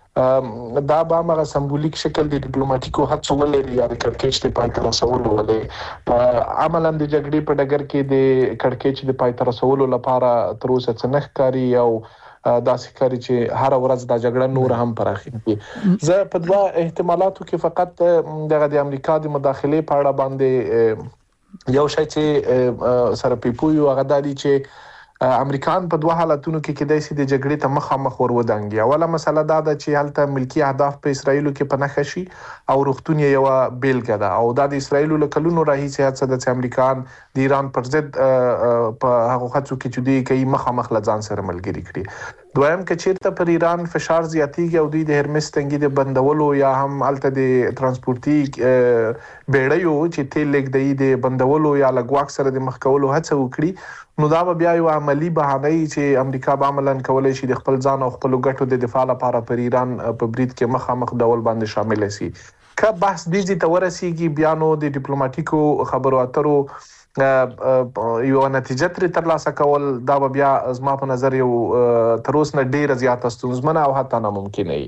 دا به هغه سمبولیک شکل د ډیپلوماټیکو هڅو ولري یا د کړکېچ د پای ته رسولو ولري. عملاً د جګړې په ډګر کې د کړکېچ د پای ته رسولو لپاره تر اوسه څه نه ښکاري او داسې ښکاري چې هر ورځ دا جګړه نور هم پراخېږي. زه په دوه احتمالاتو کې فقط دغه د امریکا د مداخلې په اړه باندې یو شی چې سره پیپوي هغه د دې چې امریکایان په دوه حالتونو کې کېدای شي د جګړې ته مخامخ ورودانګي. اوله مسله دا ده چې هلته ملکی اهداف په اسرایلو کې پنهخ شي او روغتون یو بیلګه ده او دا د اسرایلو له کلونو راهیسې هڅه ده چې امریکایان د ایران پر ضد په هغه هڅو کې چې دوی کوي مخامخ لځان سره ملګری کړي. دویم که چیرته پر ایران فشار زیاتیږي او دوی د هرمس تنګي د بندولو یا هم الته د ترانسپورتي بیړیو چې تیل لګدي د بندولو یا لګواک سره د مخ کولو هڅه وکړي، نو دا به بیا یو عملی بهانه چې امریکا به عملاً کولای شي د خپل ځان او خپل ګټو د دفاع لپاره پر ایران په برید کې مخامخ ډول باندې شامل شي. که بحث دې ته ورسیږي بیا نو د ډیپلوماټیکو خبرو اترو یو نتیجه ترلاسه کول دا بیا زما په نظر یو تر اوسه ډیره زیاته ستونزمنه او حتی ناممکنه وي.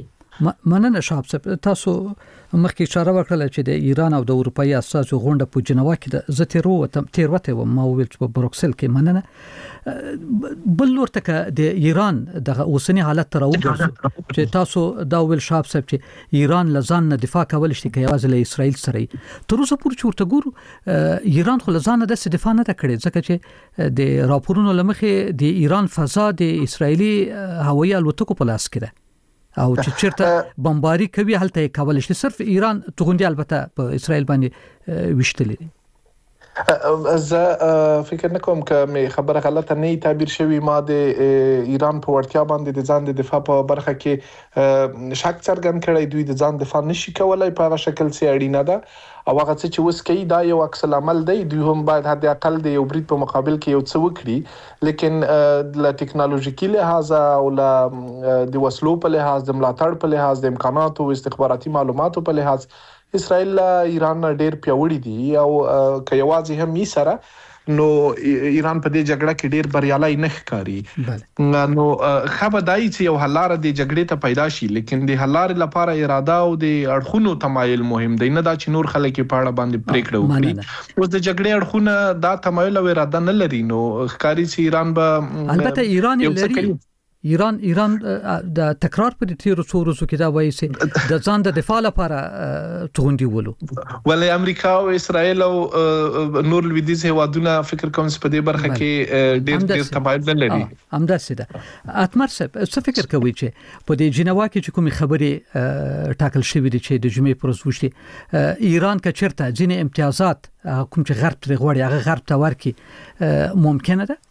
مننه شاب صاحب تاسو مخکې اشاره وکړه چې د ایران او د اروپאי اساسو غونډه په جنوا کې د زتیرو تیروته و ما ویل په بروکسل کې مننه بل ورته د ایران د اوسنی حالت تر اوسه چې تاسو دا ویل شاب صاحب چې ایران لزان نه دفاع کول شي کې یوازې له اسرائیل سره تر اوسه پورې ورته ګورو ایران خو لزان د دفاع نه کړي ځکه چې د راپورونو لمخې د ایران فضا د اسرایلی هوایي الوتکو په لاس کې ده او چې چیرته بمباری کوي هلته کول شي صرف ایران توغندي البته په اسرائیل باندې وشتلې زه فکر نکوم چې خبره غلطه نه تعبیر شوی ما د ایران په ورتیا باندې د ځان د دفاع په برخه کې شک څرګند کړی دوی د ځان دفاع نشي کولای په هغه شکل سي اړینه ده او هغه چې وس کوي دا یو عکس العمل دی دوی هم باید حد اقل د یو برید په مقابل کې یو څه وکړي لیکن ل ټکنالوژیکي لحاظ او ل د وسلو په لحاظ د ملاتړ په لحاظ د امکاناتو او استخباراتي معلوماتو په لحاظ اسرائیل ایران ډیر پیوړی دي او کيوازي هم یې سره نو ایران په دې جګړه کې ډیر بریالي نه ښکاري نو خبردای چې یو حلاره د جګړې ته پیدا شي لیکن د حلاره لپاره اراده او د اړخونو تمایل مهم دی نه دا چې نور خلک په اړه باندې پریکړه وکړي اوس د جګړې اړخونه دا تمایل او اراده نه لري نو ښکاری چې ایران به البته ایران لري ایران د تکرار په تیرو څو ورځو کې دا وایي چې د ځان د دفاع لپاره توغندي ولو ولې امریکا او اسرائیل او نور لویدیز هوادونه فکر کوم چې په دې برخه کې ډېر تمایل نه لري همداسې ده اتمر صاحب څه فکر کوي چې په دې جنوا کې کومې خبرې ټاکل شوې دي چې د جمعې پر ورځ وشتي ایران که چیرته ځینې امتیازات کوم چې غرب ترې غواړي هغه غرب ته ورکړي ممکنه ده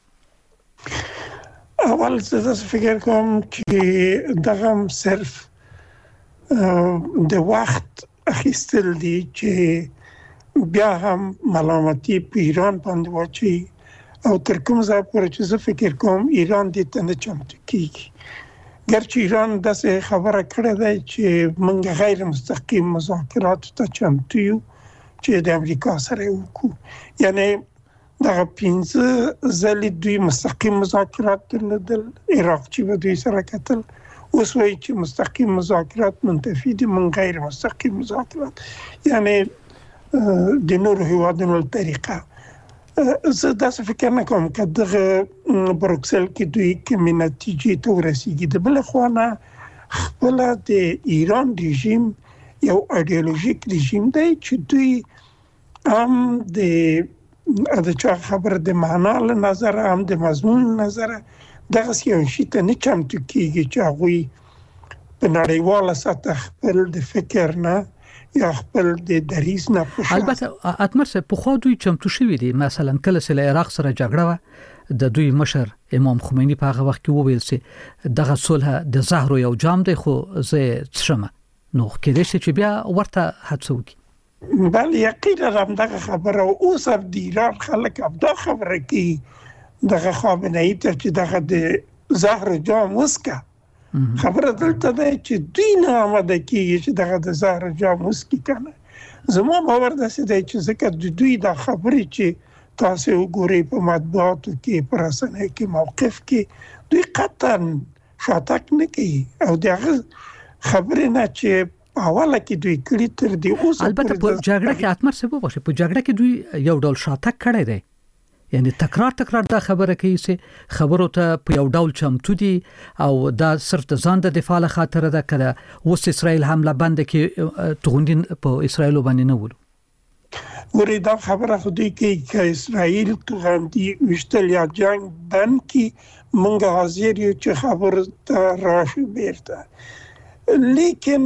اول زه فکر کوم چې دغه صرف د وخت اخیستل دي چې بیا هم ملامتي په ایران باندې واچي او تر کوم ځای پورې چې زه فکر کوم ایران دې ته نه چمتو کیږي ګرچې ایران داسې خبره کړې ده چې موږ غیر مستقیم مذاکرات ته چمتو یو چې د امریکا سره وکړو یعنی دا 15 ځلې دوی مستقیم مذاکرات درلودل عراق چې به دوی سره کتل اوس وایي چې مستقیم مذاکرات منتفي دي من غیر مستقیم مذاکرات یعنی د نورو هیوادونو طریقه زه داسې فکر نه کوم چې دغه بروکسل کې دوی کومې نتیجې ته ورسیږي د بل خوا نه خپل د ایران رژیم یو ایدئولوژیک رژیم دی چې دوی هم د چا خبر د معنا له نظر هم د مضمون نظر دغه یو شی ته نه چمتو کیږي چې هغه په نړیواله سطح خپل د فکر نه یا خپل د دریز نه پوښتنه البته اتمر صاحب په خو دوی چمتو شوی دي مثلا کله چې له عراق سره جګړه و د دوی مشر امام خمینی په هغه وخت کې وویل چې دغه صلح د زهر یو جام دی خو زه څشمه نو کېدای شي چې بیا ورته هڅوي بله یقینا هم دغه خبره اوس هم د ایران خلک هم دا خبره کوي دغه خامنه‌ای ته چې دغه د زهر جام وسکه خبره دلته ده چې دوی نه آماده کیږي چې دغه د زهر جام وسکي کنه زما باور داسې دی چې ځکه د دوی دا خبرې چې تاسو وګورئ په مطبوعاتو کې په رسنیو کې موقف کې دوی قطعا شاتګ نه کوي او دغه خبرې نه چې اوله کې دوی کړي تر دې اوس البته په جګړه کې اتمر څه وبښه په جګړه کې دوی یو ډول شاتګ کړی دی یعنی تکرار دا خبره کوي چې خبرو ته په یو ډول چمتو دي او دا صرف د ځان د دفاع لپاره خاطر ده کړه اوس اسرائیل حمله بند کې توغندین په اسرائیل باندې نه ولو ورې دا خبره خو دوی کوي چې اسرائیل توغندي وشتل یا جنگ بند کې مونږ حاضر یو چې خبر ته راشي بیرته لیکن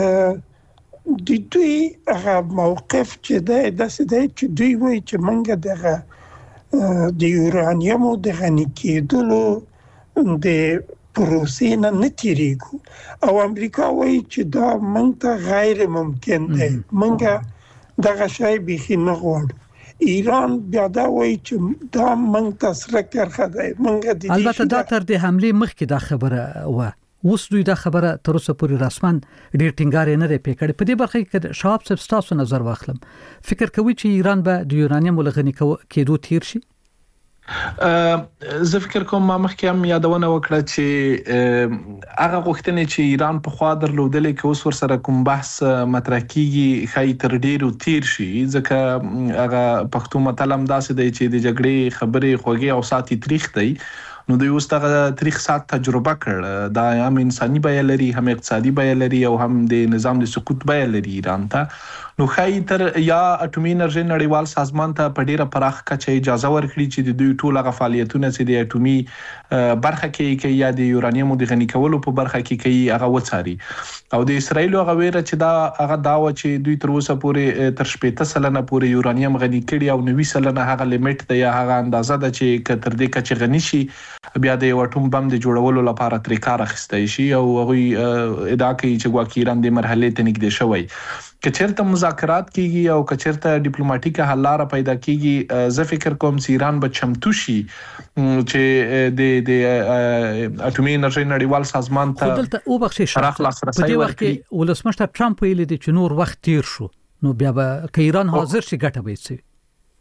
د دوی هغه موقف چې ده داسې دی چې دوی وایي چې موږ دغه د یورانیم د غني کېدلو د پروسې نه تیریږو او امریکا وایي چې دا موږ ته غیر ممکن دی موږ دغه شی بیخي نه غواړو ایران بیا دا وایي چې دا موږ ته سره کرخه دی موږ البته دا تر د حمله مخکې دا خبره و اوس دوی دا خبره تر اوسه پورې رسمن ډیر ټینګار نه لري پکړه په دې برخه کې شاب صاحب تاسو نظر واخلم فکر کوي چې ایران به د یورانیم لغنی کېدو تیر شي زه فکر کوم ما مخکې هم یادونه وکړه چې هغه غوښتنې چې ایران په خوا درلودلې کې اوس ورسره کوم بحث مطرح کیږي خای تر ډیرو تیر شي ځکه هغه پښتو متل هم داسې دی چې د جګړې خبرې خوږې او ساتي تاریخ دی نو دوی اوس دغه تاریخ سات تجربه کړ دا هم انساني بیه لري هم اقتصادي بیه لري او هم د نظام د سقوط بیه لري ایران ته نو خای تر یا اټومي انرژي نړیوال سازمان ته په ډیره پراخ کچه اجازه ورکړي چې د دوی ټول غ فعالیتونه چې د اټومي برخه کې یا د یورانیم د غني کولو په برخه کې کوي هغه وڅاري او د اسرایل هغه ویره چې دا هغه داوا چې دوی تر اوسه پورې تر 80% پورې یورانیم غني کړي او 90% هغه لیمټ دی هغه اندازه ده چې کتر دې کچه غني شي بیا د اټوم بم د جوړولو لپاره تر کار اخیستای شي او هغه ادعا کوي چې ګواکې ایران د مرحله ته نږدې شوی کچرته مذاکرات کیږي او کچرته ډیپلوماټیکه حل لاره پیدا کیږي زه فکر کوم چې ایران به چمتو شي چې د اټومي انرژي نړیوال سازمان ته دلته او بخښي شراخ لاسرسي ورکړي ولسمشر ټرمپ ویلي دی چې نور وخت تیر شو نو بیا به ایران حاضر شي ګټه به شي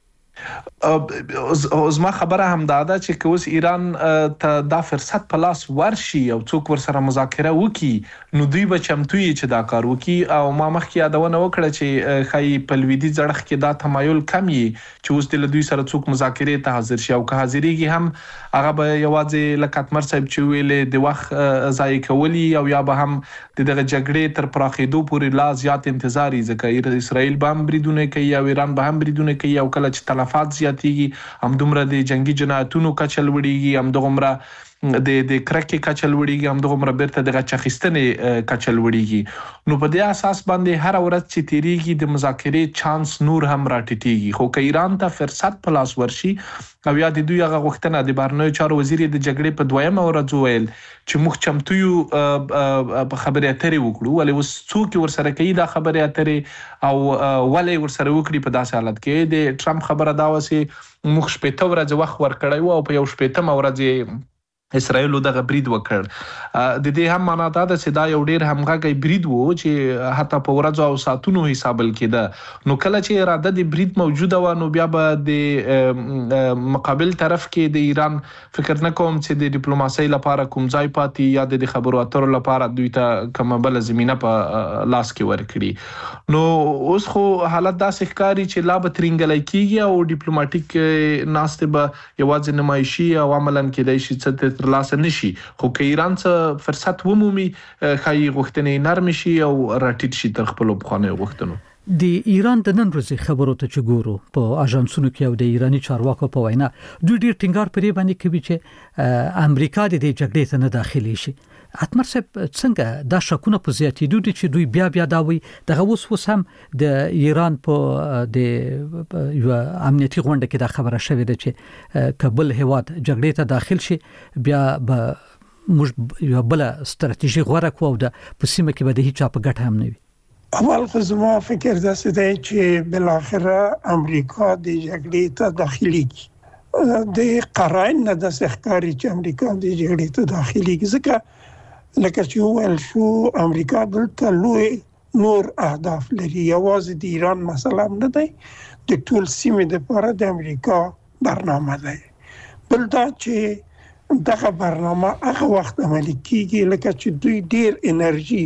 زما خبره هم دا ده چې کوس ایران ته دا فرصت په لاس ورشي او څوک ورسره مذاکره وکړي نو دوی به چمتو یې چې دا کار وکړي او ما مخکې یادونه وکړه چې خای په لویدي ځړخ کې دا تمایل کم یې چې اوس د دوی سره څوک مذاکره ته حاضر شي او که حاضرېږي هم هغه به یوازې لکه اتمر صاحب چې ویلې د وخت ضایع کولی او یا به هم دغه جګړې تر پراخېدو پورې لا زیات انتظار ځکه اسرائیل به هم بریدونه کوي او ایران به هم بریدونه کوي او کله چې تلفات زیاتېږي هم دومره د جنگي جنایتونو کچه لوړېږي هم دومره د کرکې کچه لوړېږي هم دومره بیرته د غچ اخیستنې کچه لوړېږي نو په دې اساس باندې هر ورځ چې تیریږي د مذاکرې چانس نور هم راټیټېږي خو که ایران ته فرصت په لاس ورشي او یا د دوی هغه غوښتنه د بهرنیو چارو وزیر د جګړې په دویمه ورځ وویل چې موږ چمتو یو په خبرې اترې وکړو ولې اوس څوک ورسره کوي دا خبرې اترې او ولې ورسره وکړي په داسې حالت کې د ټرمپ خبره دا و چې موږ شپږ ورځې وخت ورکړی و او په یو شپږم ورځ اسرائیل دغه برید وکړ د دې هم معنا دا ده چې دا یو ډیر همغږی برید وو چې حتی په ورځو او ساعتونو حسابل کېده نو کله چې اراده د برید موجوده و نو بیا به د مقابل طرف کې د ایران فکر نه کوم چې د ډیپلوماسۍ لپاره کوم ځای پاتې یا د خبرو اترو لپاره دوی ته کوم بل زمينه په لاس کې ورکړي نو اوس خو حالت داسې ښکاري چې لا به ترنګلای کیږي او ډیپلوماټیک ناستې به یوازې نمایشي او عملاً کېدای شي چې تر لاسه نشي خو که ایران څه فرصت ومومي خای غوښتنې نرم شي او راټیټ شي تر خپل بخانه غوښتنو د ایران د نن ورځې خبرو ته چې ګورو په اژانسونو کې او د ایرانی چارواکو په وینا دوی ډیر ټینګار پرې باندې کوي چې امریکا د دې جګړې ته نه داخلي شي اتمر صاحب څنګه دا شکونه په زیاتېدو دي چې دوی بیا دا وي دغه اوس هم د ایران په د یو امنیتي غونډه کې دا خبره شوې ده چې کابل هواد جګړې ته داخل شي بیا به موږ یو بل ستراتیژي غوړه کوو د پسیمه کې به د هیڅ په ګټه هم نه وي اول خو زما فکر داسې دی چې بالاخره امریکا د جګړې ته داخلي د قرائن نه داسې ښکاري چې امریکا د جګړې ته داخلي ځکه لکه چې ویل شو امریکا دلته لوی نور اهداف لري یوازې د ایران مسله نه دی د ټول سیمې لپاره د امریکا برنامه ده بل دا چې دغه برنامه هغه وخت عملي کیږي لکه چې دوی ډیر انرژي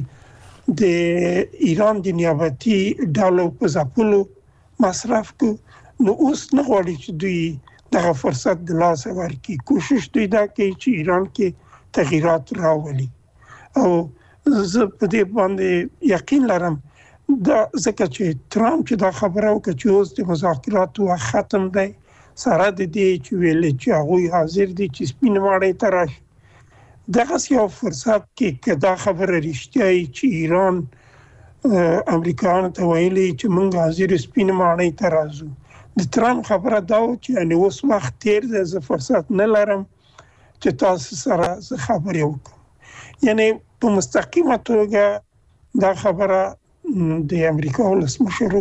د ایران د نیابتي ډالو په ځپلو مصرف کو نو اوس نه غواړي چې دوی دغه فرصت د لاس ورکړي کوشش دوی دا کوي چې ایران کې تغیرات راولي او زه په دې باندې یقین لرم دا ځکه چې ټرمپ چې دا خبره وکړه چې اوس د مذاکراتو ختم دی سره د دې چې ویل چې هغه حاضر دي چې سپین ماړی ته راشي دغه یو فرصت کې دا خبره رښتیا چې ایران امریکایانو ته ویلي چې موږ حاضر سپین ماړی ته راځو د ټرمپ خبره دا و چې ان اوس وخت تیر دی زه فرصت نه لرم چې تاسو سره خبرې وکړم یعنی په مستقیمه توګه دا خبره د امریکا ولسمشر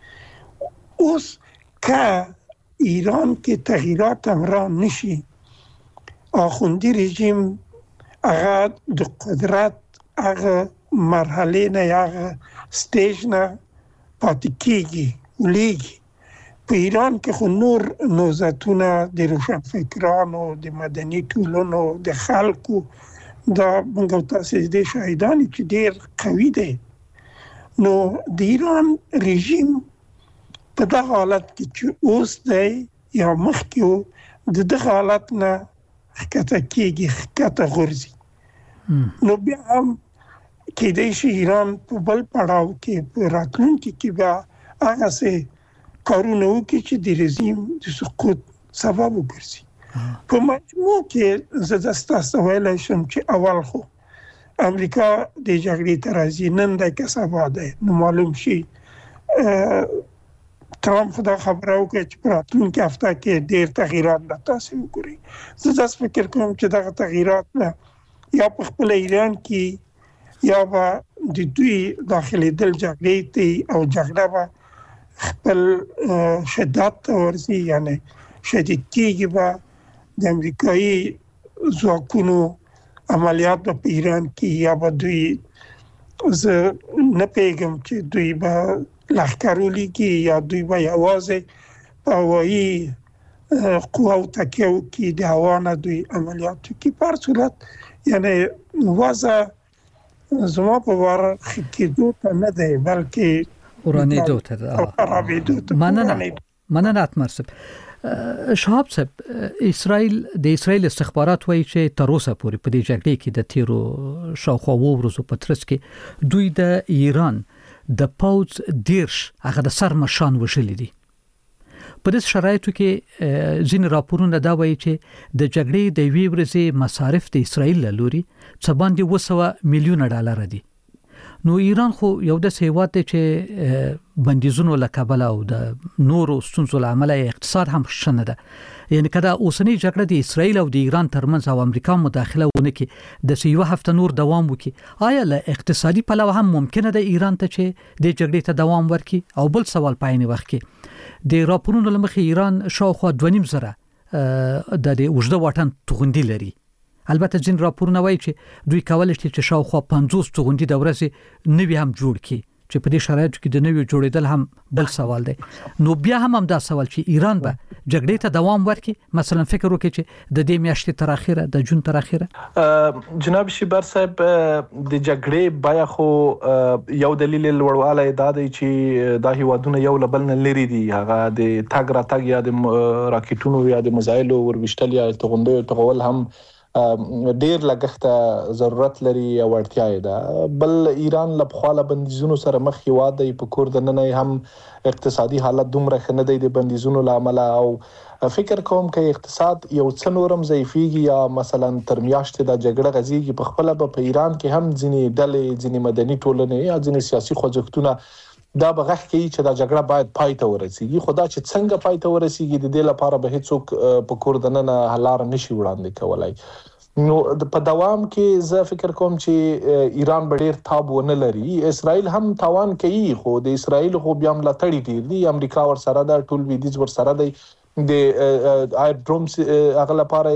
اوس که ایران کې تغییرات امرا نشي آخوندی رژیم هغه د قدرت هغه مرحله نه هغه سټیج نه پاتې کیږي ولېږي په ایران کې خو نور نوزتونه د روشنفکرانو د مدني ټولنو د خلکو دا موږ تاسو د شاهدان چې ډېر قوي دي. نو د ایران رژیم په دغه حالت کې چې اوس دی یا مخکې د دغه حالت نه ښکته کېږي، ښکته غورځي. نو بیا هم کېدای شي ایران په بل پړاو کې په راتلونکي کې بیا هغسې کارونه وکړي چې د رژیم د سقوط سبب وګرځي. په مجموع کې زه ستاسو ویلی شم چې اول خو امریکا د جګړې ته راځي، نن دی که سبا دی، نو معلوم شي. ترامپ دا خبره وکړه چې په راتلونکي هفته کې ډېر تغییرات به تاسې وګورئ. زه داسې فکر کوم چې دغه تغییرات به یا په خپل ایران کې یا به د دوی داخلېدل جګړې ته او جګړه به خپل شدت ته ورځي، یعنی شدید کېږي به د امریکایي ځواکونو عملیات به په ایران کې یا به دوی زه نه پوهېږم چې دوی به لښکر ولیږي یا دوی به یوازې په هوایي قواو تکیه وکړي، د هوا نه دوی عملیات وکړي. په هر صورت یعنی وضع زما په وار ښه کېدو ته نه دی بلکې ورانېدو ته. مننه اتمر صاحب. شهاب صاحب، د اسرائیل استخبارات وایي چې تر اوسه پورې په دې جګړې کې د تیرو شاوخوا 2 ورځو په ترڅ کې دوی د ایران د پوځ 10 هغه د سرمشان وشلې دي. په دې شرایطو کې ځینې راپورونه دا وایي چې د جګړې د وی ورځې مصارف د اسرائیل له لوري څه باندې 200 میلیون ډالر دي. نو ایران خو یو د هیواد دی چې بندیزونو له کبله او د نورو ستونزو له امله اقتصاد هم شنه ده. یعنی کدا اوسنۍ جګړه د اسرائیل او د ایران ترمنځ او امریکا مداخله ونه کې د یو هفته نور دوام وکړي، آیا له اقتصادي پلوه هم ممکنه ده ایران ته چې د جګړې ته دوام ورکړي؟ او بل سوال په عین وخت کې د راپورونو لمخې ایران شاوخوا 2.5 زره د اوږده واټن توغندي لري. البته ځین راپورونه وایي چې دوی کولای شي چې شاوخوا 50 توغندي د ورځې نوي هم جوړ کړي، چې په دې شرایطو کې د نوي جوړېدل هم بل سوال دی. نو بیا هم دا سوال چې ایران به جګړې ته دوام ورکړي، مثلا فکر وکړي چې د دې میاشتې تر اخره د جون تر اخره. جناب شیبر صاحب، د جګړې بیا خو یو دلیل لوړوالی دا دی چې دا هیوادونه یو له بل نه لري دي، هغه د تګ راتګ یا د راکټونو یا د میزایلو وربشتل یا توغندیو تغول هم ډیر لګښت ضرورت لري او اړتیا ده. بل ایران له خپل بندیزونو سره مخ هیواد دی، په کور د نن هم اقتصادي حالت دومره ښه نه دی د بندیزونو له امله، او فکر کوم چې اقتصاد یو څه نورم ضعیفیږي یا مثلا تر میاشتې د جګړه غزيږي په خپل په ایران کې هم ځینې ډلې، ځینې مدني ټولنې یا ځینې سیاسي خوځښتونه دا بغښ کوي چې دا جګړه باید پای ته ورسیږي. خدا چې څنګه پای ته ورسیږي د دې لپاره به هیڅوک په کور د نن حلار نشي وړاندې کولای. نو په دوام کې زه فکر کوم چې ایران به ډیر تاب ونه لري. اسرائیل هم تاوان کوي، خو د اسرائیل خو بیا ملاتړي ډیر دي، امریکا ور سره ده، ټول ویدیز ور سره دی، د ایر ډرومز هغه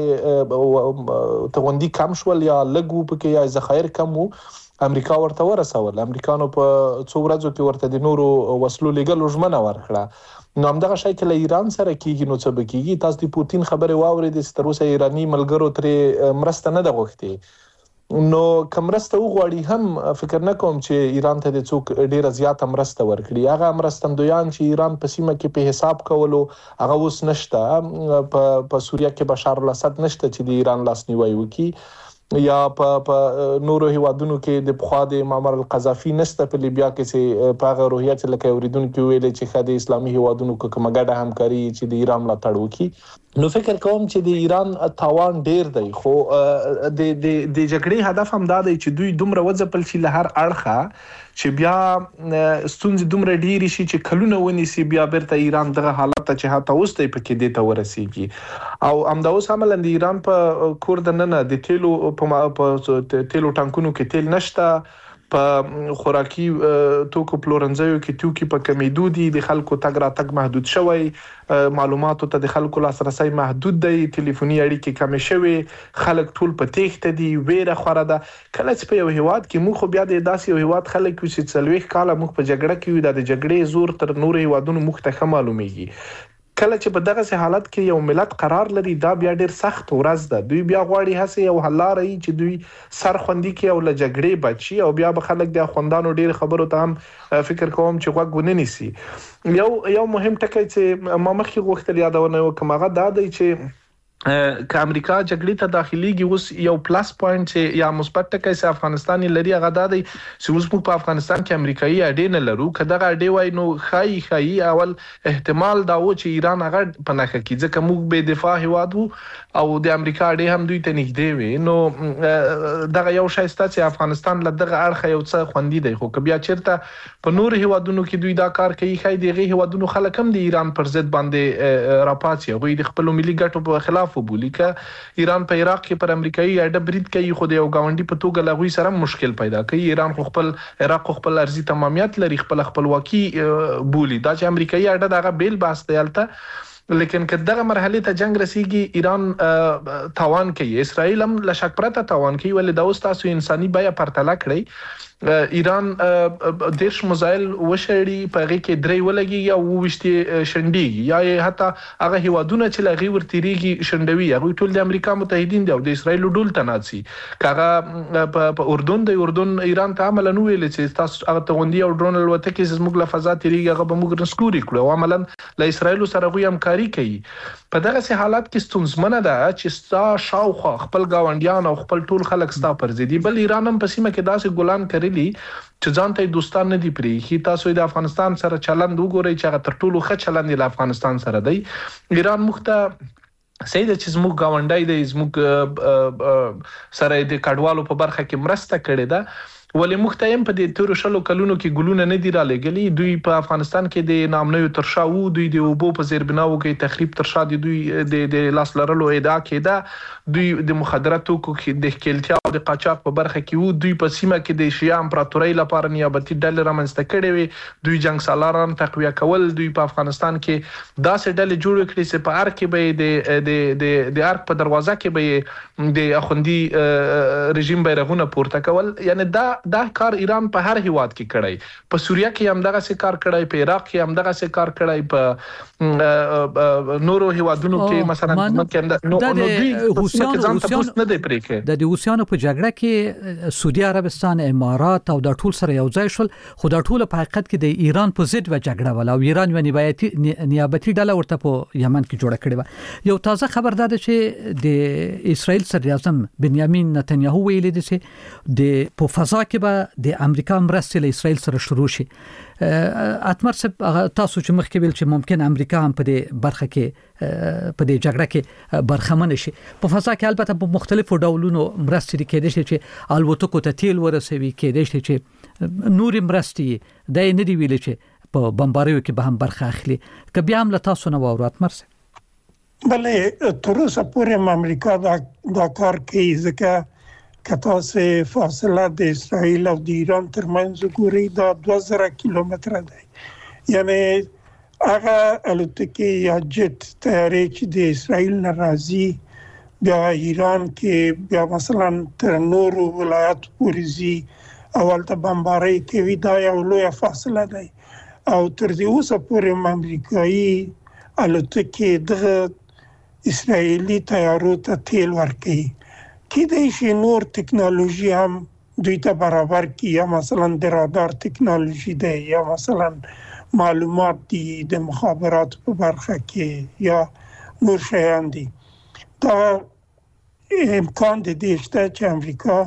لپاره توغندي کم شول یا لګو پکې یا ذخایر کم وو، امریکا ورته ورسول. امریکانو په څو ورځو کې ورته د نورو وسلو لګلو ژمنه ورکړه. نو همدغه شای کې له ایران سره کېږي، نو څه به کېږي؟ تاسو د پوتین خبرې واورېدې چې تر اوسه ایراني ملګرو ترې مرسته نه ده غوښتې. نو که مرسته وغواړي هم فکر نه کوم چې ایران ته د څوک ډېره زیاته مرسته ورکړي. هغه مرستندویان چې ایران په سیمه کې په حساب کولو هغه اوس نشته. په سوریه کې بشار الاسد نشته چې د ایران لاسنیوی وکړي، یا په نورو هیوادونو کې د پخوا د معمر القذافي نسته، په لیبیا کې چې په هغه روحیه چې لکه اوریدونکو ویلې چې د اسلامي هیوادونو کومه ګډه همکاري چې د ایران ملاتړ وکړي. نو فکر کوم چې د ایران تاوان ډیر دی، خو د جګړې هدف هم دا دی چې دوی دومره وځپل شي له هر اړخه چې بیا ستونزې دومره ډېرې شي چې کلونه ونیسي بیا بیرته ایران دغه حالت ته چې حتی اوس دی پکې دې ته ورسیږي. او همدا اوس عملاً د ایران په کور د ننه د تیلو ټانکونو کې تیل نشته، په خوراکي توکو پلورنځیو کې توکي په کمیدو دي، د خلکو تګ راتګ محدود شوی، معلوماتو ته د خلکو لاسرسي محدود دی، ټلیفوني اړیکې کم شوي، خلک ټول په تېښته دي، ویره خوره ده. کله چې په یو هیواد کې موږ خو بیا د داسې یو هیواد خلک یو چې 40 کاله موږ په جګړه کې یو، د جګړې زور تر نور هیوادونو موږ ته ښه معلومیږي. کله چې په دغه حالت کې یو ملت قرار لري، دا بیا ډیر سخت ورځ ده. دوی بیا غواړي هڅه یو حل لري چې دوی سر خوندي کې او له جګړې بچي، او بیا به خلک د خوندانو ډیر خبرو ته هم فکر کوم چې غوږ ونه نیسي. یو مهم ټکی چې ما مخکې غوښتل یادونه وکم هغه دا دی چې که امریکا جګړې ته داخليږي، اوس یو پلس پوینټ یا مثبت ټکی چې افغانستان لري هغه دا دی چې اوس موږ په افغانستان کې امریکایي اډې نه لرو. که دغه اډې وای نو خای اول احتمال دا و چې ایران هغه په نخښه کې، ځکه موږ به دفاع هیواد وو او د امریکا اډې هم دوی ته نږدې وي. نو دغه یو شای ست چې افغانستان له دغه اړخ یو څه خوندي دی. خو که بیا چیرته په نور هیوادونو کې دوی دا کار کوي، خای دغه هیوادونو خلک هم د ایران پر ضد باندې راپاتې، غوي د خپل ملي ګټو په خلاف وبولي. که ایران په عراق کې پر امریکایي اډه برید کوي، خو د یو گاونډي په توګه لغوي سره مشکل پیدا کوي. ایران خو خپل عراق خپل ارضي تمامیت لري، خپل خپلواکي بولي. دا چې امریکایي اډه دغه بیل باس دی البته، لیکن که دغه مرحله ته جنگ رسیږي ایران تاوان کوي، اسرائیل هم له شک پرته تاوان کوي. ولې دا اوس تاسو انساني بیا پرتله کړئ، ایران دیش مزایل وشړي، په هغه کې درې ولګي یا وشتي شندېږي، یا حتی هغه هیوادونه چې لغوي ورتيريږي شندوي، هغه ټول د امریکا متحدین دي او د اسرائیل ډول تناسي. کاغه په اردن ایران ته عملاً ویل چې تاسو هغه توغندي او ډرون الوتکې زموږ له فضا تیریږي، هغه به موږ نسکوري کړو، او عملاً له اسرائیل سره غوي همکاري کوي. په دغه حالت کې ستونزمنه ده چې ستا شاوخوا خپل گاونډیان او خپل ټول خلک ستا پر ضد دي. بل ایران هم په سیمه کې داسې ګلان کړی چې ځان ته دوستان نه دی پرې. تاسو د افغانستان سره چلند وګورئ چې هغه تر ټولو ښه چلند د افغانستان سره دی. ایران مخته سید چې زموږ گاونډای دی، زموږ سره د کډوالو په برخه کې مرسته کړې ده. ولې مختیم په دې تیر شلو کلونو کې ګلونه نه دی را لګلي. دوی په افغانستان کې د نامنوي ترشا وو، دوی د اوبو په زیربناو کې تخریب ترشا دي، دوی د لاس لرلو ادعا کېده، دوی د مخدراتو کې د ښکېلتیا او د قاچاق په برخه کې وو، دوی په سیمه کې د شیا امپراتورۍ لپاره نیابتي ډلې رامنځته کړې وي، دوی جنگ سالاران تقویه کول، دوی په افغانستان کې داسې ډلې جوړ کړې چې په ارګ کې به د ارګ په دروازه کې به د اخوندي رژیم بیرغونه پورته کول. یعنی دا کار ایران په هر هیواد کې کړی، په سوریه کې هم دغه څه کار کړی، په عراق کې هم دغه څه کار کړی، په نورو هیوادونو کې مثلا د روسیانو په جګړه کې سعودي عربستان، امارات او د ټول سره یو ځای شول، خو د ټول په حقیقت کې د ایران په ضد و جګړه ولا، او ایران یو نیابتي ډله ورته په یمن کې جوړه کړې و. یو تازه خبر ده چې د اسرائیل صدر اعظم بنیامین نتنیاهو ویلي دی چې د په فضا کې به د امریکا مرستې له اسرائیل سره شروع شي. اتمر تاسو چې مخکې ویل چې ممکن امریکا هم په دې برخه کې په دې جګړه کې برخمن شي. په فضا کې البته په مختلفو ډولونو مرستې کېدای شي چې الوتکو ته تیل ورسوي، کېدای شي چې نور مرستې د نه دی ویل چې په بمباریو کې به هم برخه اخلي. که بیا هم له تاسو نه واورو اتمر بلې تر اوسه پورې امریکا دا کار کوي، ځکه که تاسو فاصله د اسرائیل او د ایران ترمنځ ګورئ دا 2000 کیلومتره دی. یعنی هغه الوتکې یا جت طیارې چې د اسرائیل نه راځي بیا ایران کې بیا مثلا تر نورو ولایت پورې ځي او هلته بمبارۍ کوي، دا یو لویه فاصله دی. او تر دې اوسه پورې امریکایي الوتکې دغه اسرائیلي طیارو ته تیل ورکوي. کېدای شي نور ټکنالوژي هم دوی ته برابر کړي، یا مثلا د رادار ټکنالوژي دی، یا مثلا معلومات دي د مخابرات په برخه کې، یا نور شیان دي. دا امکان دی شته چې امریکا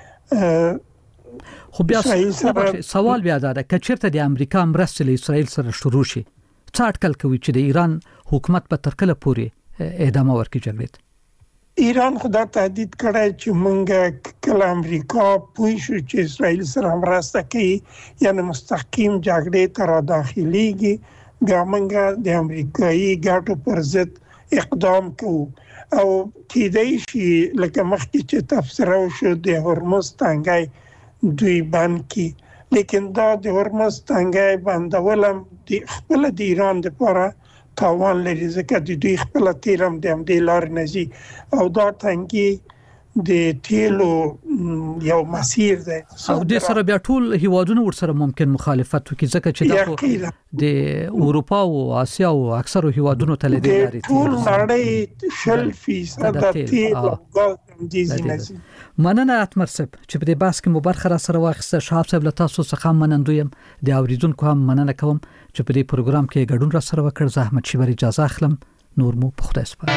خو بیا سوال بیا دا که چیرته د امریکا مرستې له اسرائیل سره شروع شي، څه اټکل کوي چې د ایران حکومت په تر کله پورې ادامه ورکړي جګړې؟ ایران خدا تهدید کړی چې مونږ کله امریکا پوه شو چې اسرائیل سره مرسته کوي، یعنی مستقیم جګړې ته را داخليږي، بیا مونږ د امریکایي ګټو پر ضد اقدام کوو. او کېدای شي لکه مخکې چې تفسیر وشو د هرمز تنګی دوی بند کی. لیکن دا د هرمز تنګي بندولم د خپل د ایران لپاره تاوان لري، ځکه د دوی خپل تیرم د همدې لار نزي او دا تنګي د تیلو یو مسیر دی او د سره بیا ټول هیوادونه ورسره ممکن مخالفت وکړي، ځکه چې دا د اروپا او اسیا او اکثر هیوادونو ته لري ټول نړۍ 0% د تیل او غاز دي. مننه اتمر صاحب چې په دې بحث کې مو برخه را سره واخیسته. شهاب صاحب له تاسو څخه منندویم، د اوریدونکو هم مننه کوم چې په دې پروګرام کې ګډون را سره وکړ. زحمت شي بری اجازه اخلم، نور مو په خدای سپارم.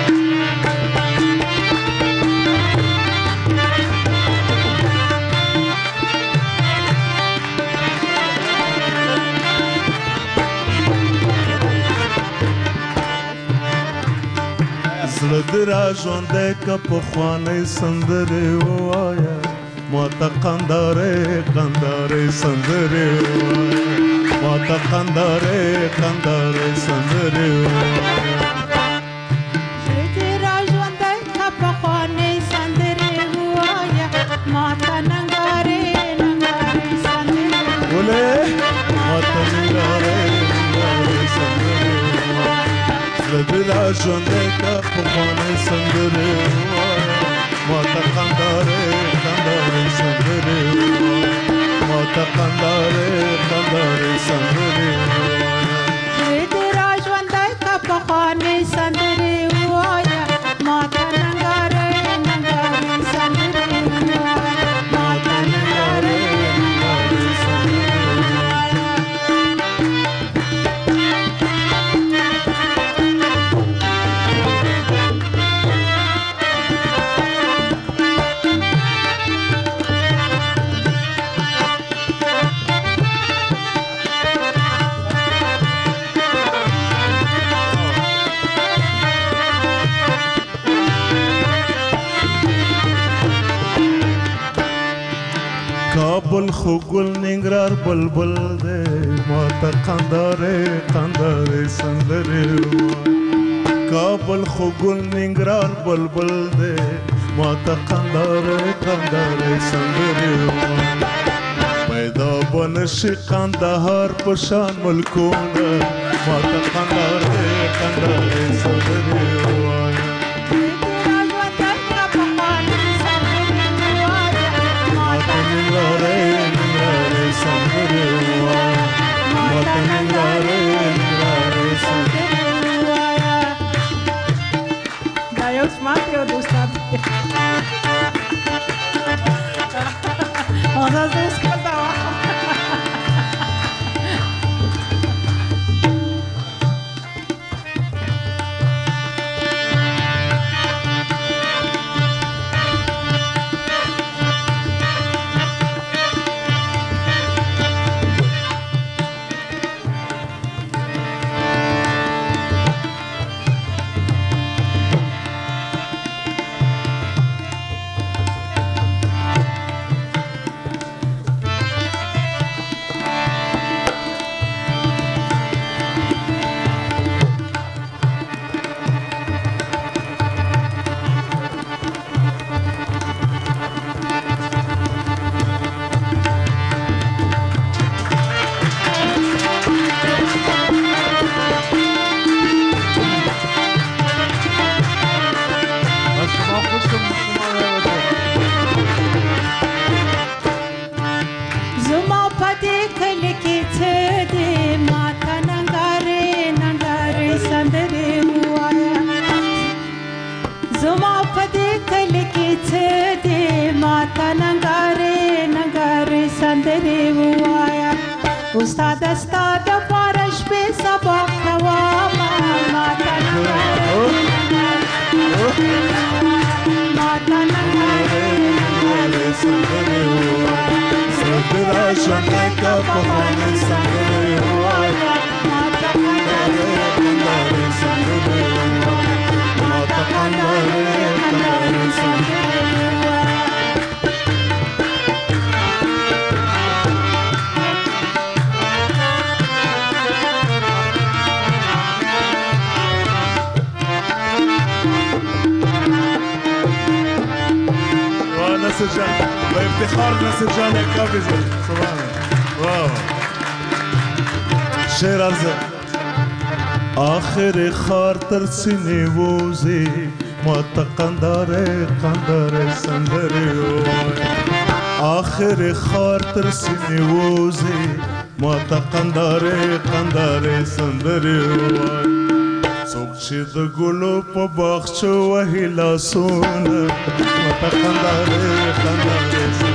زړه ژوندې کا په خوانې سندره وایا ماته قنداره سندره وایا ماته قنداره سندره دلا ژوندې کا په خوانې سندره ماته قنداره سندره ماته قنداره سندره دلا ژوندې کا په خوانې سندره وایا ماته ننګاره سندره ماته ننګاره کابل خو ګل ننګرهار بلبل دے ماته قنداره سندره کابل خو ګل ننګرهار بلبل دے ماته قنداره سندره پیدا بنشي قندهار په شان ملکونه ماته قنداره سندره استاد پارش په سبا کوا ماته ننګاره سندره سندره ژوندې کا په خوانې سندره ماته قنداره سندره ماته قنداره سندره Sejam بافتخار نصر جان کافی زد سبحان واو شعر عرضه آخر خار تر سینه ووزی ما تا قنداره سندره آخر خار تر سینه ووزی ما تا قنداره سندره څوک چې د ګلو په باغچو وهي لاسونه ما تا قنداره